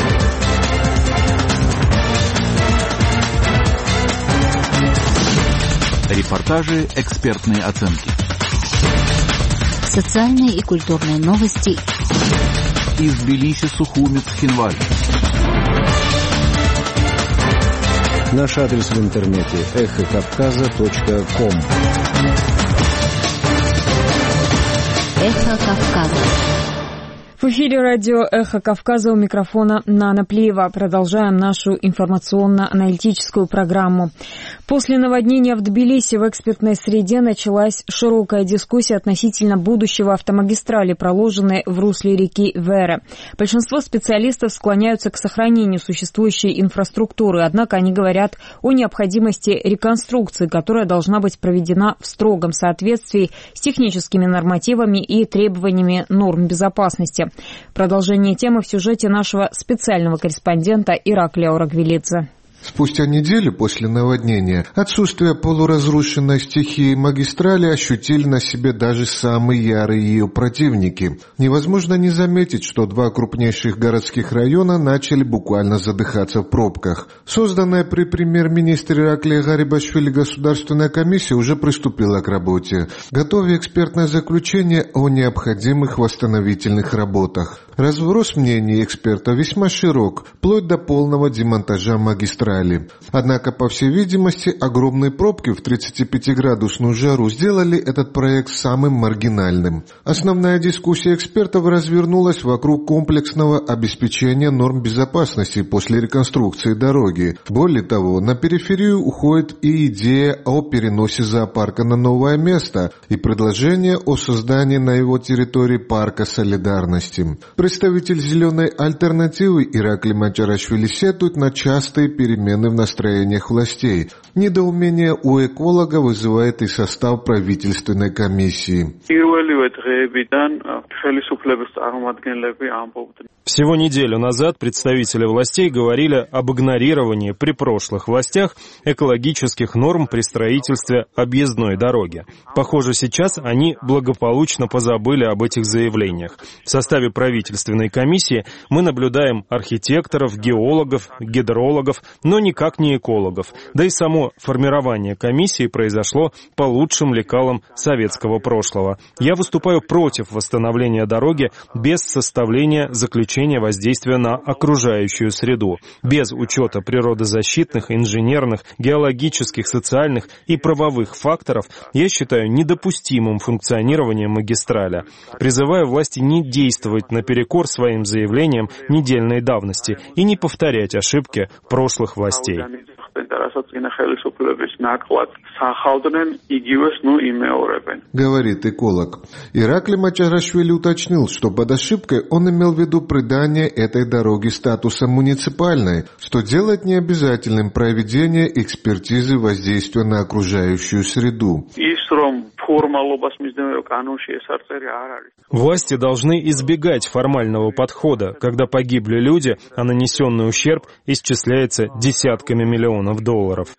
Репортажи, экспертные оценки. Социальные и культурные новости. Из Тбилиси, Сухуми, Цхинвали. Наш адрес в интернете эхо кавказа точка ком. Эхо Кавказа. В эфире радио «Эхо Кавказа», у микрофона Нана Плиева. Продолжаем нашу информационно-аналитическую программу. После наводнения в Тбилиси в экспертной среде началась широкая дискуссия относительно будущего автомагистрали, проложенной в русле реки Вере. Большинство специалистов склоняются к сохранению существующей инфраструктуры, однако они говорят о необходимости реконструкции, которая должна быть проведена в строгом соответствии с техническими нормативами и требованиями норм безопасности. Продолжение темы в сюжете нашего специального корреспондента Ираклия Орагвелидзе. Спустя неделю после наводнения отсутствие полуразрушенной стихии магистрали ощутили на себе даже самые ярые ее противники. Невозможно не заметить, что два крупнейших городских района начали буквально задыхаться в пробках. Созданная при премьер-министре Ираклии Гарибашвили Государственная комиссия уже приступила к работе, готовя экспертное заключение о необходимых восстановительных работах. Разброс мнений экспертов весьма широк, вплоть до полного демонтажа магистрали. Однако, по всей видимости, огромные пробки в тридцатипятиградусную жару сделали этот проект самым маргинальным. Основная дискуссия экспертов развернулась вокруг комплексного обеспечения норм безопасности после реконструкции дороги. Более того, на периферию уходит и идея о переносе зоопарка на новое место и предложение о создании на его территории парка солидарности. Представитель «Зеленой альтернативы» Ираклий Маджарашвили сетует на частые перемены в настроениях властей. Недоумение у эколога вызывает и состав правительственной комиссии. Всего неделю назад представители властей говорили об игнорировании при прошлых властях экологических норм при строительстве объездной дороги. Похоже, сейчас они благополучно позабыли об этих заявлениях. В составе правительственной комиссии мы наблюдаем архитекторов, геологов, гидрологов, но никак не экологов. Да и само формирование комиссии произошло по лучшим лекалам советского прошлого. Я выступаю против восстановления дороги без составления заключения воздействия на окружающую среду, без учета природозащитных, инженерных, геологических, социальных и правовых факторов. Я считаю недопустимым функционирование магистрали. Призываю власти не действовать наперекор своим заявлениям недельной давности и не повторять ошибки прошлых властей. Говорит эколог. Ираклий Маджарашвили уточнил, что под ошибкой он имел в виду придание этой дороги статуса муниципальной, что делает необязательным проведение экспертизы воздействия на окружающую среду. Власти должны избегать формального подхода, когда погибли люди, а нанесенный ущерб исчисляется десятками миллионов долларов.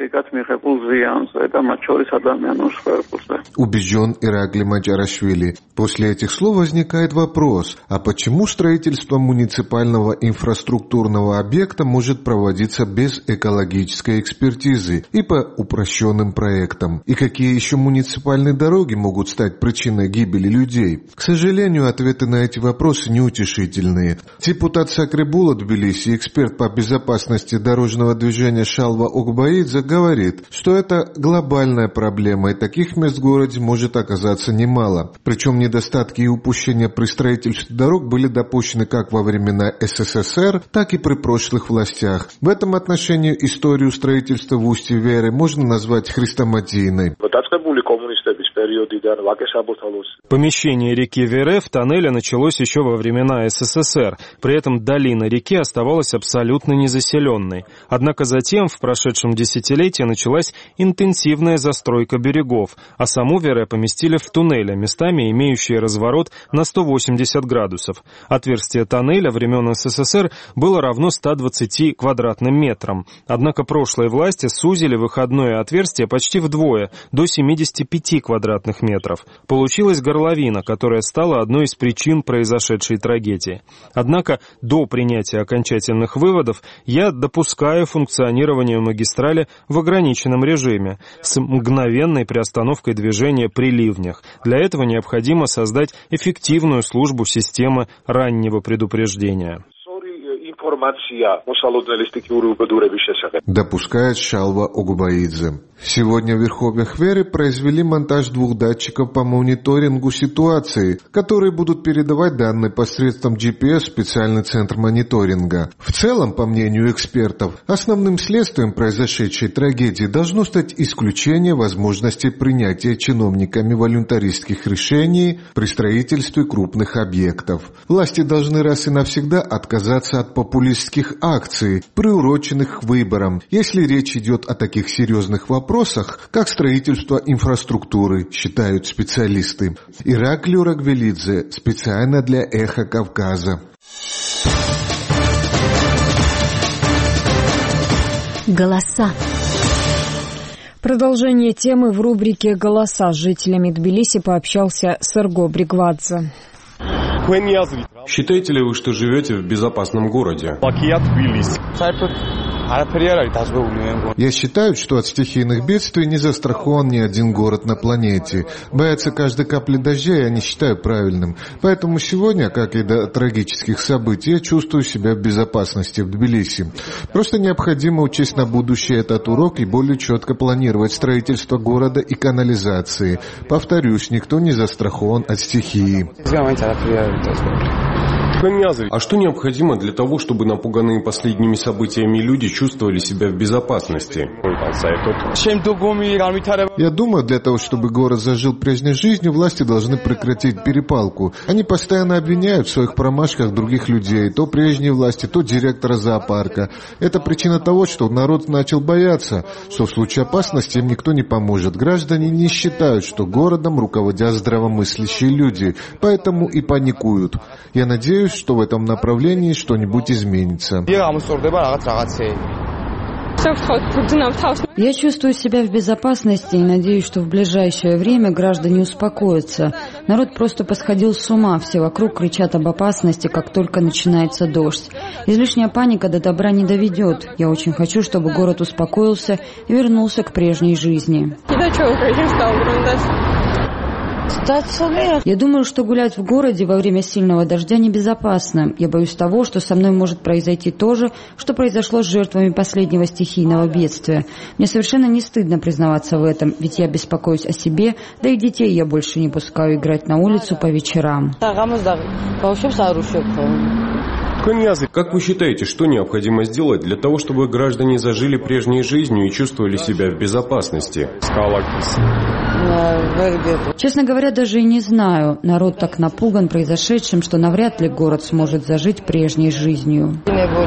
Убежден Ираклий Маджарашвили. После этих слов возникает вопрос, а почему строительство муниципального инфраструктурного объекта может проводиться без экологической экспертизы и по упрощенным проектам? И какие еще муниципальные дороги могут стать причиной гибели людей? К сожалению, ответы на эти вопросы неутешительные. Депутат Сакрибула Тбилиси, эксперт по безопасности дорожного движения Шалва Огбаидзе, говорит, что это глобальная проблема, и таких мест в городе может оказаться немало. Причем недостатки и упущения при строительстве дорог были допущены как во времена СССР, так и при прошлых властях. В этом отношении историю строительства в устье Веры можно назвать хрестоматийной. Помещение реки Вере в тоннеле началось еще во времена СССР. При этом долина реки оставалась абсолютно незаселенной. Однако затем, в прошедшем десятилетии, началась интенсивная застройка берегов, а саму Вере поместили в туннели, местами имеющие разворот на сто восемьдесят градусов. Отверстие тоннеля времен СССР было равно ста двадцати квадратным метрам. Однако прошлые власти сузили выходное отверстие почти вдвое, до семидесяти пяти квадратных метров. Получилась горловина, которая стала одной из причин произошедшей трагедии. Однако до принятия окончательных выводов я допускаю функционирование магистрали в ограниченном режиме, с мгновенной приостановкой движения при ливнях. Для этого необходимо создать эффективную службу системы раннего предупреждения. Допускает Шалва Огбаидзе. Сегодня в Верховьях Веры произвели монтаж двух датчиков по мониторингу ситуации, которые будут передавать данные посредством джи пи эс в специальный центр мониторинга. В целом, по мнению экспертов, основным следствием произошедшей трагедии должно стать исключение возможности принятия чиновниками волюнтаристских решений при строительстве крупных объектов. Власти должны раз и навсегда отказаться от популистских акций, приуроченных к выборам, если речь идет о таких серьезных вопросах, вопросах, как строительство инфраструктуры, считают специалисты. Ираклий Рагвелидзе специально для «Эхо Кавказа». Голоса. Продолжение темы в рубрике «Голоса» с жителями Тбилиси пообщался Серго Бригвадзе. Считаете ли вы, что живете в безопасном городе? Я считаю, что от стихийных бедствий не застрахован ни один город на планете. Бояться каждой капли дождя я не считаю правильным. Поэтому сегодня, как и до трагических событий, я чувствую себя в безопасности в Тбилиси. Просто необходимо учесть на будущее этот урок и более четко планировать строительство города и канализации. Повторюсь, никто не застрахован от стихии. А что необходимо для того, чтобы напуганные последними событиями люди чувствовали себя в безопасности? Я думаю, для того, чтобы город зажил прежней жизнью, власти должны прекратить перепалку. Они постоянно обвиняют в своих промашках других людей, то прежние власти, то директора зоопарка. Это причина того, что народ начал бояться, что в случае опасности им никто не поможет. Граждане не считают, что городом руководят здравомыслящие люди, поэтому и паникуют. Я надеюсь, что в этом направлении что-нибудь изменится. Я чувствую себя в безопасности и надеюсь, что в ближайшее время граждане успокоятся. Народ просто посходил с ума, все вокруг кричат об опасности, как только начинается дождь. Излишняя паника до добра не доведет. Я очень хочу, чтобы город успокоился и вернулся к прежней жизни. Я думаю, что гулять в городе во время сильного дождя небезопасно. Я боюсь того, что со мной может произойти то же, что произошло с жертвами последнего стихийного бедствия. Мне совершенно не стыдно признаваться в этом, ведь я беспокоюсь о себе, да и детей я больше не пускаю играть на улицу по вечерам. Как вы считаете, что необходимо сделать для того, чтобы граждане зажили прежней жизнью и чувствовали себя в безопасности? Честно говоря, даже и не знаю. Народ так напуган произошедшим, что навряд ли город сможет зажить прежней жизнью.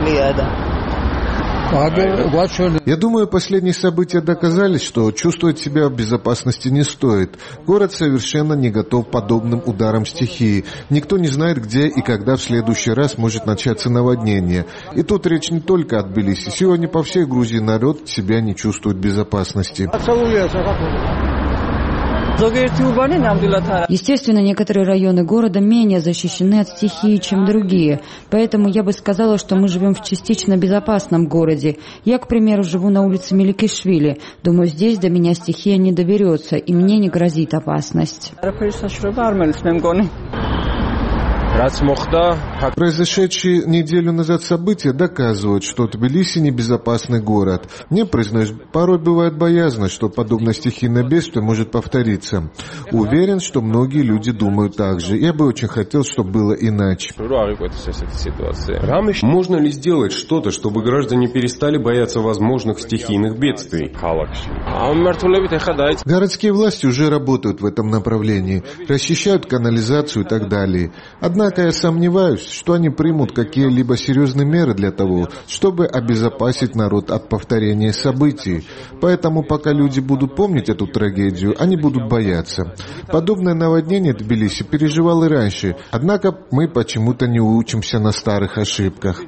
Я думаю, последние события доказали, что чувствовать себя в безопасности не стоит. Город совершенно не готов к подобным ударам стихии. Никто не знает, где и когда в следующий раз может начаться наводнение. И тут речь не только о Тбилиси. Сегодня по всей Грузии народ себя не чувствует в безопасности. Естественно, некоторые районы города менее защищены от стихии, чем другие. Поэтому я бы сказала, что мы живем в частично безопасном городе. Я, к примеру, живу на улице Меликишвили. Думаю, здесь до меня стихия не доберется, и мне не грозит опасность. Произошедшие неделю назад события доказывают, что Тбилиси небезопасный город. Мне, признаюсь, порой бывает боязно, что подобное стихийное бедствие может повториться. Уверен, что многие люди думают так же. Я бы очень хотел, чтобы было иначе. Можно ли сделать что-то, чтобы граждане перестали бояться возможных стихийных бедствий? Городские власти уже работают в этом направлении, расчищают канализацию и так далее. Однако я сомневаюсь, что они примут какие-либо серьезные меры для того, чтобы обезопасить народ от повторения событий. Поэтому пока люди будут помнить эту трагедию, они будут бояться. Подобное наводнение Тбилиси переживал и раньше, однако мы почему-то не учимся на старых ошибках.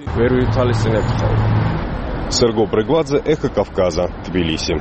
Серго Пригладзе, Эхо Кавказа, Тбилиси.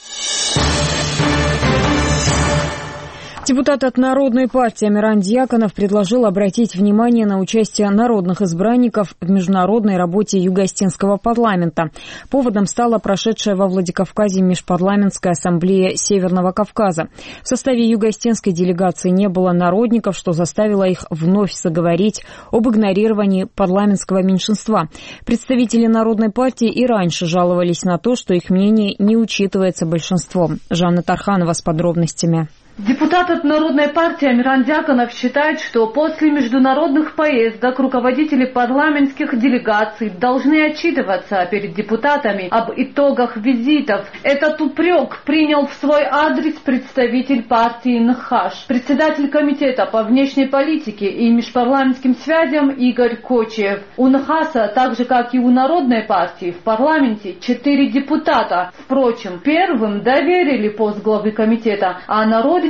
Депутат от Народной партии Амиран Дьяконов предложил обратить внимание на участие народных избранников в международной работе Юго-Остинского парламента. Поводом стала прошедшая во Владикавказе межпарламентская ассамблея Северного Кавказа. В составе юго-остинской делегации не было народников, что заставило их вновь заговорить об игнорировании парламентского меньшинства. Представители Народной партии и раньше жаловались на то, что их мнение не учитывается большинством. Жанна Тарханова с подробностями. Депутат от Народной партии Амиран Дьяконов считает, что после международных поездок руководители парламентских делегаций должны отчитываться перед депутатами об итогах визитов. Этот упрек принял в свой адрес представитель партии НХАШ, председатель комитета по внешней политике и межпарламентским связям Игорь Кочиев. У НХАСа, так же как и у Народной партии, в парламенте четыре депутата. Впрочем, первым доверили пост главы комитета, а народный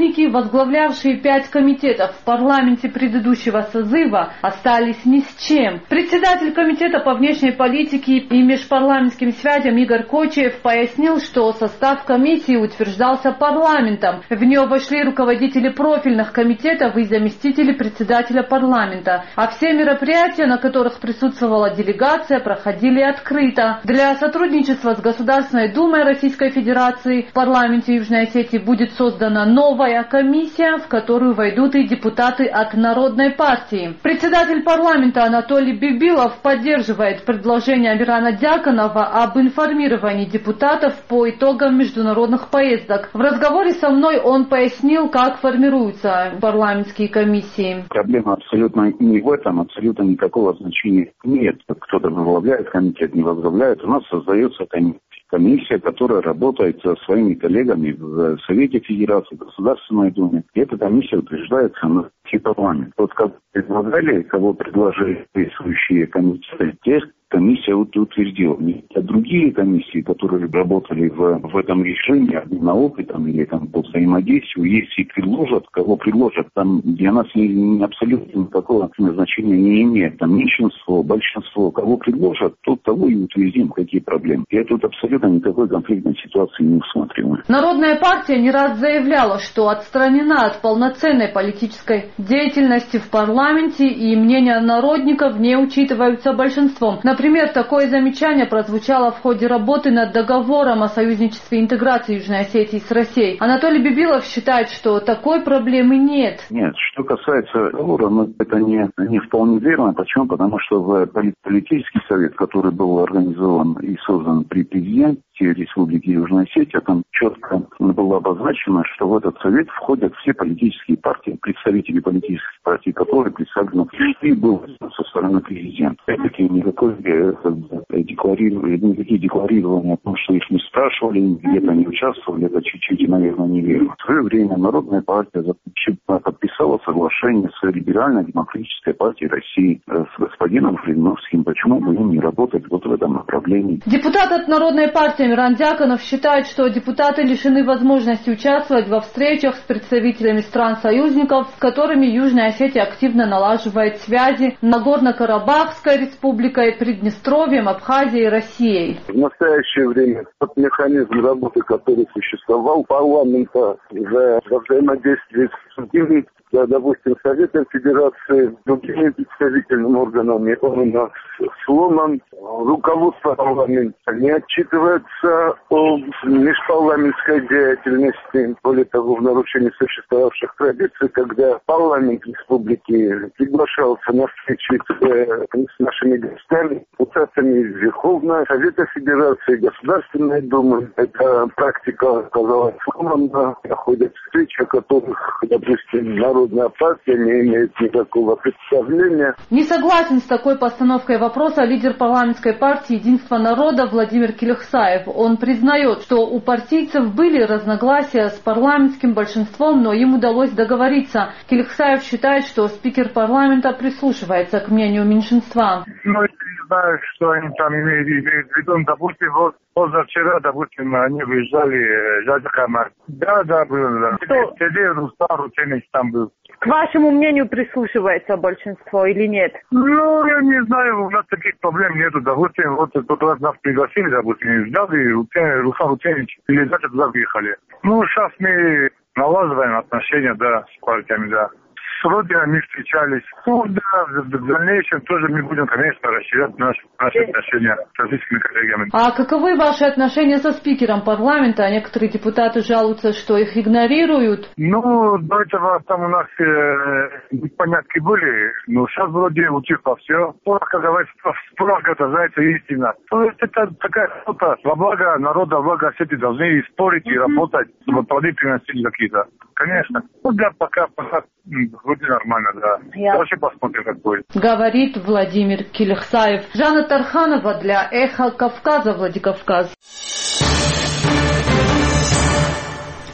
Сотрудники, возглавлявшие пять комитетов в парламенте предыдущего созыва, остались ни с чем. Председатель комитета по внешней политике и межпарламентским связям Игорь Кочиев пояснил, что состав комиссии утверждался парламентом. В нее вошли руководители профильных комитетов и заместители председателя парламента. А все мероприятия, на которых присутствовала делегация, проходили открыто. Для сотрудничества с Государственной Думой Российской Федерации в парламенте Южной Осетии будет создана новая комиссия, в которую войдут и депутаты от Народной партии. Председатель парламента Анатолий Бибилов поддерживает предложение Амирана Дьяконова об информировании депутатов по итогам международных поездок. В разговоре со мной он пояснил, как формируются парламентские комиссии. Проблема абсолютно не в этом, абсолютно никакого значения нет. Кто-то возглавляет комитет, не возглавляет. У нас создается комиссия, которая работает со своими коллегами в Совете Федерации, в Государственной Думе. И эта комиссия утверждается на парламент. Вот как предлагали, кого предложили действующие комитеты, тех комиссия утвердила. А другие комиссии, которые работали в, в этом режиме, обмена опытом или там по взаимодействию, если предложат, кого предложат, там для нас не, не, абсолютно никакого значения не имеет. Там меньшинство, большинство, кого предложат, тот того и утвердим, какие проблемы. Я тут абсолютно никакой конфликтной ситуации не усматриваю. Народная партия не раз заявляла, что отстранена от полноценной политической деятельности в парламенте, и мнения народников не учитываются большинством. Например, такое замечание прозвучало в ходе работы над договором о союзничестве и интеграции Южной Осетии с Россией. Анатолий Бибилов считает, что такой проблемы нет. Нет, что касается договора, ну, это не, не вполне верно. Почему? Потому что в политический совет, который был организован и создан при президенте Республики Южная Осетия, там четко было обозначено, что в этот совет входят все политические партии, представители политических партий, которые представлены и был со стороны президента. Опять-таки никакой декларирования, никакие декларирования о том, что их не спрашивали, где-то не участвовали, это чуть-чуть, наверное, неверно. В свое время Народная партия подписала соглашение с Либерально-демократической партией России, с господином Жириновским. Почему бы им не работать вот в этом направлении? Депутат от Народной партии Амиран Дьяконов считает, что депутаты лишены возможности участвовать во встречах с представителями стран-союзников, с которыми Южная Осетия активно налаживает связи, Нагорно-Карабахской республикой, Приднестровьем, Абхазией и Россией. В настоящее время тот механизм работы, который существовал, парламента за взаимодействие с другими, да, допустим, Советом Федерации, другими представительными органами, он сломан. Руководство парламента не отчитывается о межпарламентской деятельности. Более того, в нарушении существовавших традиций, когда парламент республики приглашался на встречи с, с нашими гостями, депутатами Верховного Совета Федерации, Государственной Думы, эта практика оказалась сломана. Проходят встречи, о которых, допустим, Народная партия не имеет никакого представления. Не согласен с такой постановкой вопроса лидер парламентской партии «Единство народа» Владимир Килихсаев. Он признает, что у партийцев были разногласия с парламентским большинством, но им удалось договориться. Килихсаев считает, что спикер парламента прислушивается к мнению меньшинства. Ну, я не знаю, что они там имеют, имеют в виду. Допустим, вот позавчера, допустим, они выезжали, Жади Хамар. Да, да, был, да. Сидел Рустам Рутенович там был. К вашему мнению прислушивается большинство или нет? Ну, я не знаю, у нас таких проблем нету. Допустим, вот тот раз нас пригласили, допустим, ждали, Рустам Рутенович, или даже туда въехали. Ну, сейчас мы налаживаем отношения, да, с партиями, да. С родинами встречались. Ну, да, в дальнейшем тоже мы будем, конечно, расширять наши, наши отношения с различными коллегами. А каковы ваши отношения со спикером парламента? Некоторые депутаты жалуются, что их игнорируют. Ну, до этого там у нас э, непонятки были, но сейчас вроде утихло все. Как говорится, спорах это, знаете, истина. То есть это такая работа во благо народа, во благо Осетии должны и спорить, и работать, чтобы плоды приносили какие-то. Конечно. Ну, да, пока, пока вроде нормально, да. Я... Вообще посмотрим, как будет. Говорит Владимир Килихсаев. Жанна Тарханова для «Эхо Кавказа», Владикавказ.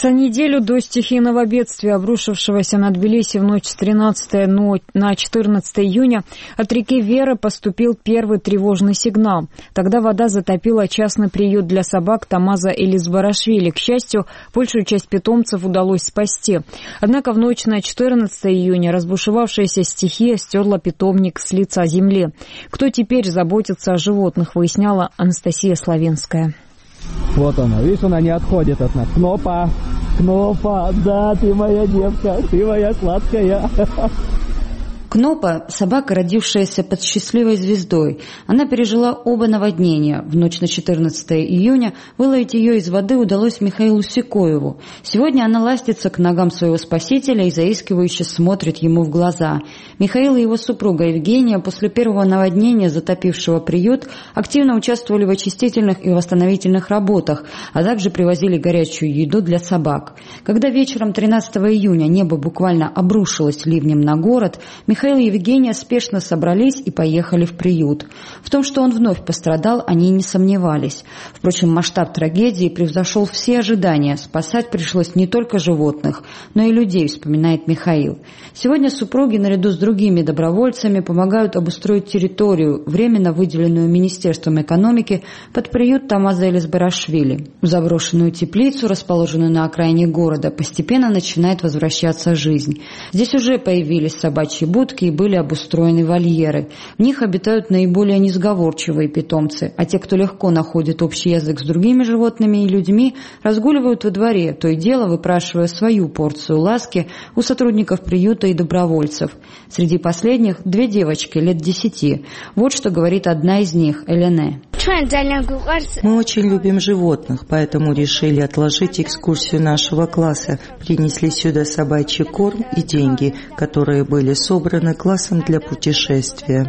За неделю до стихийного бедствия, обрушившегося на Тбилиси в ночь с тринадцатого на четырнадцатое июня, от реки Веры поступил первый тревожный сигнал. Тогда вода затопила частный приют для собак Тамаза Элизбарашвили. К счастью, большую часть питомцев удалось спасти. Однако в ночь на четырнадцатое июня разбушевавшаяся стихия стерла питомник с лица земли. Кто теперь заботится о животных, выясняла Анастасия Славинская. Вот она, видишь, она не отходит от нас. Кнопа, Кнопа, да, ты моя девка, ты моя сладкая. Кнопа – собака, родившаяся под счастливой звездой. Она пережила оба наводнения. В ночь на четырнадцатое июня выловить ее из воды удалось Михаилу Сикоеву. Сегодня она ластится к ногам своего спасителя и заискивающе смотрит ему в глаза. Михаил и его супруга Евгения после первого наводнения, затопившего приют, активно участвовали в очистительных и восстановительных работах, а также привозили горячую еду для собак. Когда вечером тринадцатого июня небо буквально обрушилось ливнем на город, Михаил Михаил и Евгения спешно собрались и поехали в приют. В том, что он вновь пострадал, они не сомневались. Впрочем, масштаб трагедии превзошел все ожидания. Спасать пришлось не только животных, но и людей, вспоминает Михаил. Сегодня супруги наряду с другими добровольцами помогают обустроить территорию, временно выделенную Министерством экономики, под приют Тамаза Элизбарашвили. В заброшенную теплицу, расположенную на окраине города, постепенно начинает возвращаться жизнь. Здесь уже появились собачьи будки и были обустроены вольеры. В них обитают наиболее несговорчивые питомцы, а те, кто легко находит общий язык с другими животными и людьми, разгуливают во дворе, то и дело выпрашивая свою порцию ласки у сотрудников приюта и добровольцев. Среди последних две девочки лет десяти. Вот что говорит одна из них, Элене. Мы очень любим животных, поэтому решили отложить экскурсию нашего класса. Принесли сюда собачий корм и деньги, которые были собраны классом для путешествия.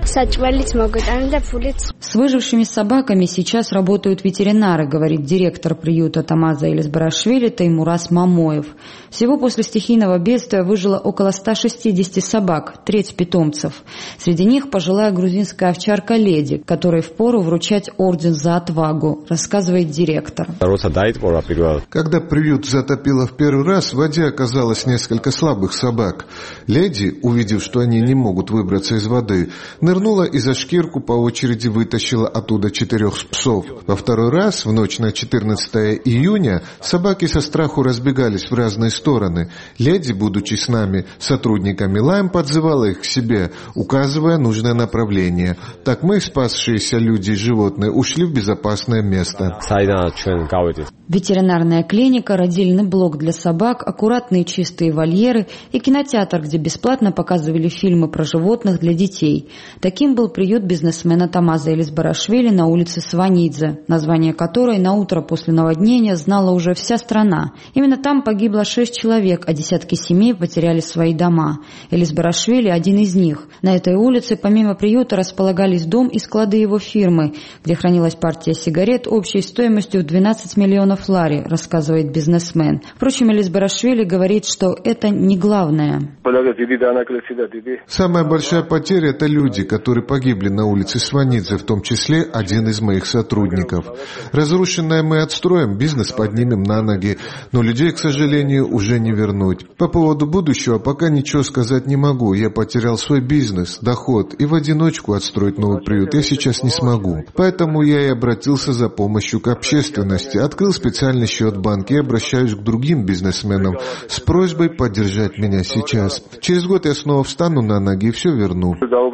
С выжившими собаками сейчас работают ветеринары, говорит директор приюта Тамаза Элизбарашвили Таймурас Мамоев. Всего после стихийного бедствия выжило около ста шестидесяти собак, треть питомцев. Среди них пожилая грузинская овчарка Леди, которой впору вручать орден за отвагу, рассказывает директор. Когда приют затопило в первый раз, в воде оказалось несколько слабых собак. Леди, увидев, что они не могут выбраться из воды, нырнула и за шкирку по очереди вытащила оттуда четырех псов. Во второй раз, в ночь на четырнадцатое июня, собаки со страху разбегались в разные стороны. Леди, будучи с нами, сотрудниками, лаем подзывала их к себе, указывая нужное направление. Так мы, спасшиеся люди и животные, ушли в безопасное место. Ветеринарная клиника, родильный блок для собак, аккуратные чистые вольеры и кинотеатр, где бесплатно показывали фильмы про животных для детей. Таким был приют бизнесмена Тамаза Элизбарашвили на улице Сванидзе, название которой на утро после наводнения знала уже вся страна. Именно там погибло шесть человек, а десятки семей потеряли свои дома. Элизбарашвили один из них. На этой улице помимо приюта располагались дом и склады его фирмы, где хранилась партия сигарет общей стоимостью в двенадцать миллионов лари, рассказывает бизнесмен. Впрочем, Элизбарашвили говорит, что это не главное. Самая большая потеря – это люди, которые погибли на улице Сванидзе, в том числе один из моих сотрудников. Разрушенное мы отстроим, бизнес поднимем на ноги, но людей, к сожалению, уже не вернуть. По поводу будущего пока ничего сказать не могу. Я потерял свой бизнес, доход, и в одиночку отстроить новый приют я сейчас не смогу. Поэтому я и обратился за помощью к общественности, открыл специальный счет в банке и обращаюсь к другим бизнесменам с просьбой поддержать меня сейчас. Через год я снова встану на ноги и все верну.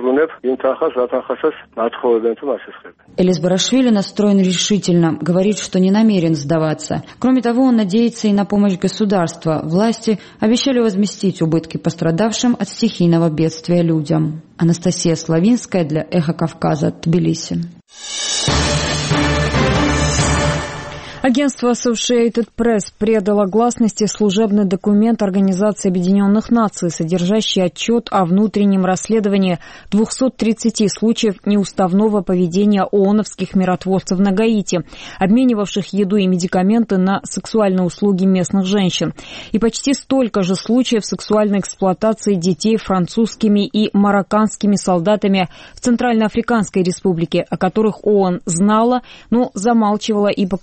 Элизбарашвили настроен решительно, говорит, что не намерен сдаваться. Кроме того, он надеется и на помощь государства. Власти обещали возместить убытки пострадавшим от стихийного бедствия людям. Анастасия Славинская для «Эхо Кавказа», Тбилиси. Агентство Associated Press предало гласности служебный документ Организации Объединенных Наций, содержащий отчет о внутреннем расследовании двухсот тридцати случаев неуставного поведения ооновских миротворцев на Гаити, обменивавших еду и медикаменты на сексуальные услуги местных женщин, и почти столько же случаев сексуальной эксплуатации детей французскими и марокканскими солдатами в Центральноафриканской Республике, о которых ООН знала, но замалчивала и покрывала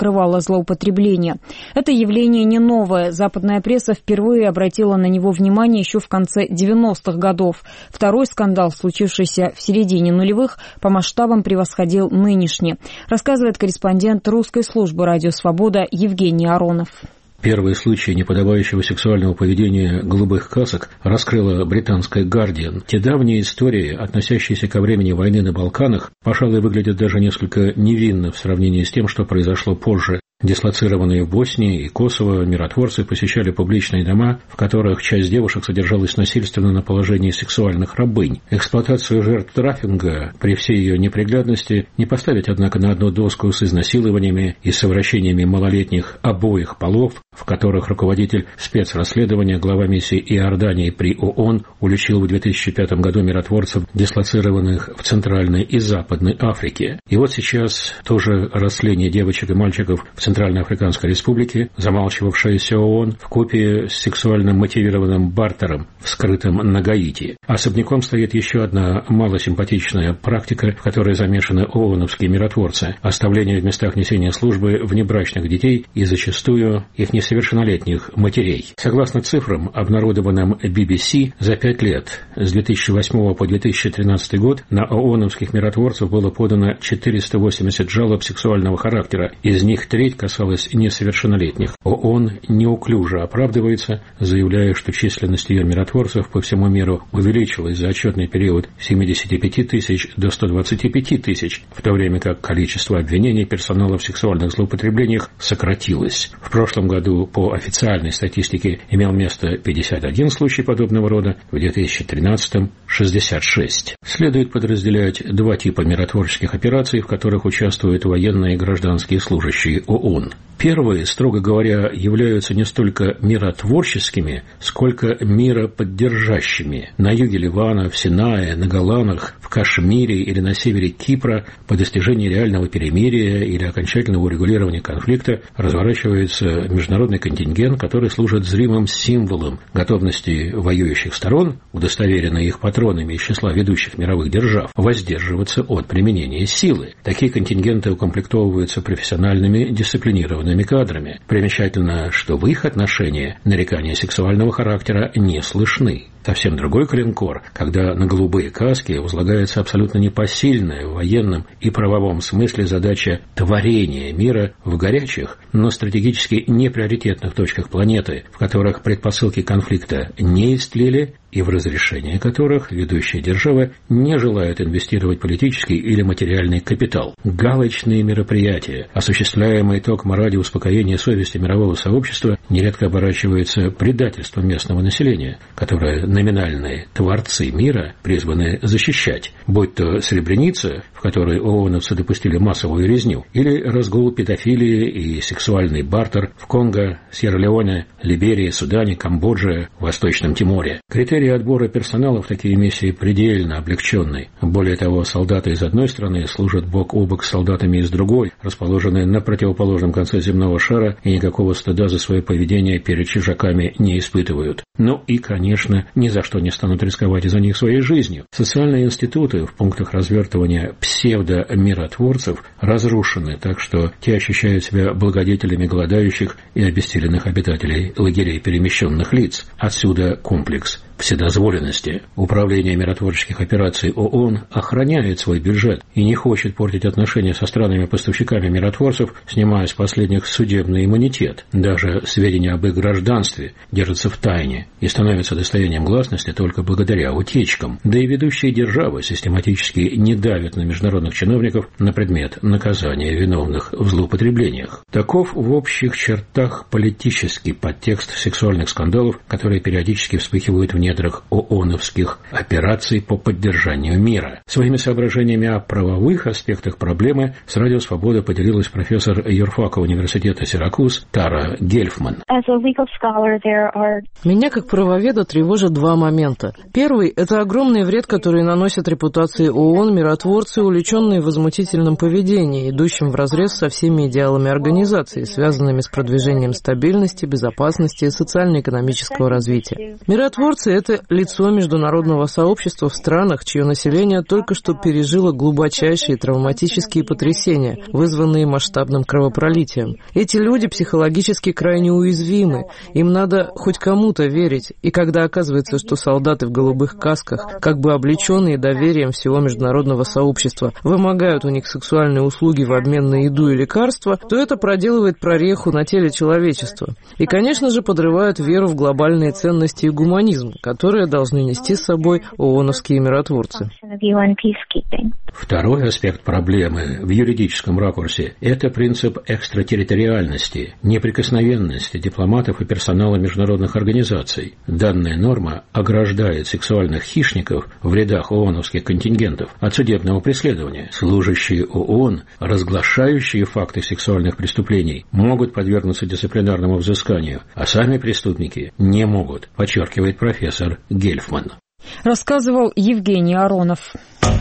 злоупотребления. Это явление не новое. Западная пресса впервые обратила на него внимание еще в конце девяностых годов. Второй скандал, случившийся в середине нулевых, по масштабам превосходил нынешний, рассказывает корреспондент русской службы «Радио Свобода» Евгений Аронов. Первый случай неподобающего сексуального поведения голубых касок раскрыла британская «Гардиан». Те давние истории, относящиеся ко времени войны на Балканах, пожалуй, выглядят даже несколько невинно в сравнении с тем, что произошло позже. Дислоцированные в Боснии и Косово миротворцы посещали публичные дома, в которых часть девушек содержалась насильственно на положении сексуальных рабынь. Эксплуатацию жертв траффинга при всей ее неприглядности не поставить, однако, на одну доску с изнасилованиями и совращениями малолетних обоих полов, в которых руководитель спецрасследования, глава миссии Иордании при ООН, уличил в две тысячи пятом году миротворцев, дислоцированных в Центральной и Западной Африке. И вот сейчас тоже растление девочек и мальчиков в Центральноафриканской Республике, замалчивавшаяся ООН, вкупе с сексуально мотивированным бартером, вскрытым на Гаити. Особняком стоит еще одна малосимпатичная практика, в которой замешаны ООНовские миротворцы – оставление в местах несения службы внебрачных детей и зачастую их несовершеннолетних матерей. Согласно цифрам, обнародованным би би си, за пять лет, с две тысячи восьмого по две тысячи тринадцатый год, на ООНовских миротворцев было подано четыреста восемьдесят жалоб сексуального характера, из них треть касалось несовершеннолетних. ООН неуклюже оправдывается, заявляя, что численность ее миротворцев по всему миру увеличилась за отчетный период с семидесяти пяти тысяч до ста двадцати пяти тысяч, в то время как количество обвинений персонала в сексуальных злоупотреблениях сократилось. В прошлом году по официальной статистике имел место пятьдесят один случай подобного рода, в две тысячи тринадцатом – шестьдесят шесть. Следует подразделять два типа миротворческих операций, в которых участвуют военные и гражданские служащие ООН. Первые, строго говоря, являются не столько миротворческими, сколько мироподдержащими. На юге Ливана, в Синае, на Голанах, в Кашмире или на севере Кипра по достижении реального перемирия или окончательного урегулирования конфликта разворачивается международный контингент, который служит зримым символом готовности воюющих сторон, удостоверенной их патронами из числа ведущих мировых держав, воздерживаться от применения силы. Такие контингенты укомплектовываются профессиональными, дисциплинированными кадрами. Примечательно, что в их отношении нарекания сексуального характера не слышны. Совсем другой калинкор, когда на голубые каски возлагается абсолютно непосильная в военном и правовом смысле задача творения мира в горячих, но стратегически неприоритетных точках планеты, в которых предпосылки конфликта не истлели и в разрешение которых ведущие державы не желают инвестировать политический или материальный капитал. Галочные мероприятия, осуществляемые токмо ради успокоения совести мирового сообщества, нередко оборачиваются предательством местного населения, которое номинальные творцы мира призваны защищать, будь то Сребреница, в которой ООНовцы допустили массовую резню, или разгул педофилии и сексуальный бартер в Конго, Сьерра-Леоне, Либерии, Судане, Камбодже, Восточном Тиморе. Критерии отбора персонала в такие миссии предельно облегченные. Более того, солдаты из одной страны служат бок о бок с солдатами из другой, расположенные на противоположном конце земного шара, и никакого стыда за свое поведение перед чужаками не испытывают. Ну и, конечно, ни за что не станут рисковать из-за них своей жизнью. Социальные институты в пунктах развертывания псевдомиротворцев разрушены, так что те ощущают себя благодетелями голодающих и обессиленных обитателей лагерей перемещенных лиц. Отсюда комплекс вседозволенности. Управление миротворческих операций ООН охраняет свой бюджет и не хочет портить отношения со странами-поставщиками миротворцев, снимая с последних судебный иммунитет. Даже сведения об их гражданстве держатся в тайне и становятся достоянием гласности только благодаря утечкам. Да и ведущие державы систематически не давят на международных чиновников на предмет наказания виновных в злоупотреблениях. Таков в общих чертах политический подтекст сексуальных скандалов, которые периодически вспыхивают в недрах ООНовских операций по поддержанию мира. Своими соображениями о правовых аспектах проблемы с «Радио Свобода» поделилась профессор юрфака университета Сиракуз Тара Гельфман. Меня как правоведа тревожат два момента. Первый – это огромный вред, который наносят репутации ООН миротворцы, увлеченные в возмутительном поведении, идущим вразрез со всеми идеалами организации, связанными с продвижением стабильности, безопасности и социально-экономического развития. Миротворцы это лицо международного сообщества в странах, чье население только что пережило глубочайшие травматические потрясения, вызванные масштабным кровопролитием. Эти люди психологически крайне уязвимы, им надо хоть кому-то верить, и когда оказывается, что солдаты в голубых касках, как бы облеченные доверием всего международного сообщества, вымогают у них сексуальные услуги в обмен на еду и лекарства, то это проделывает прореху на теле человечества. И, конечно же, подрывают веру в глобальные ценности и гуманизм, которые должны нести с собой ООНовские миротворцы. Второй аспект проблемы в юридическом ракурсе – это принцип экстратерриториальности, неприкосновенности дипломатов и персонала международных организаций. Данная норма ограждает сексуальных хищников в рядах ООНовских контингентов от судебного преследования. Служащие ООН, разглашающие факты сексуальных преступлений, могут подвергнуться дисциплинарному взысканию, а сами преступники не могут, подчеркивает профессор Гельфман. Рассказывал Евгений Аронов.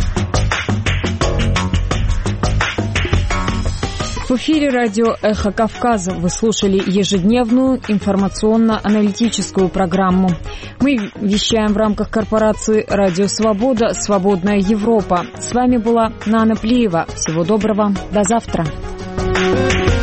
В эфире радио «Эхо Кавказа» вы слушали ежедневную информационно-аналитическую программу. Мы вещаем в рамках корпорации «Радио Свобода. Свободная Европа». С вами была Нана Плиева. Всего доброго. До завтра.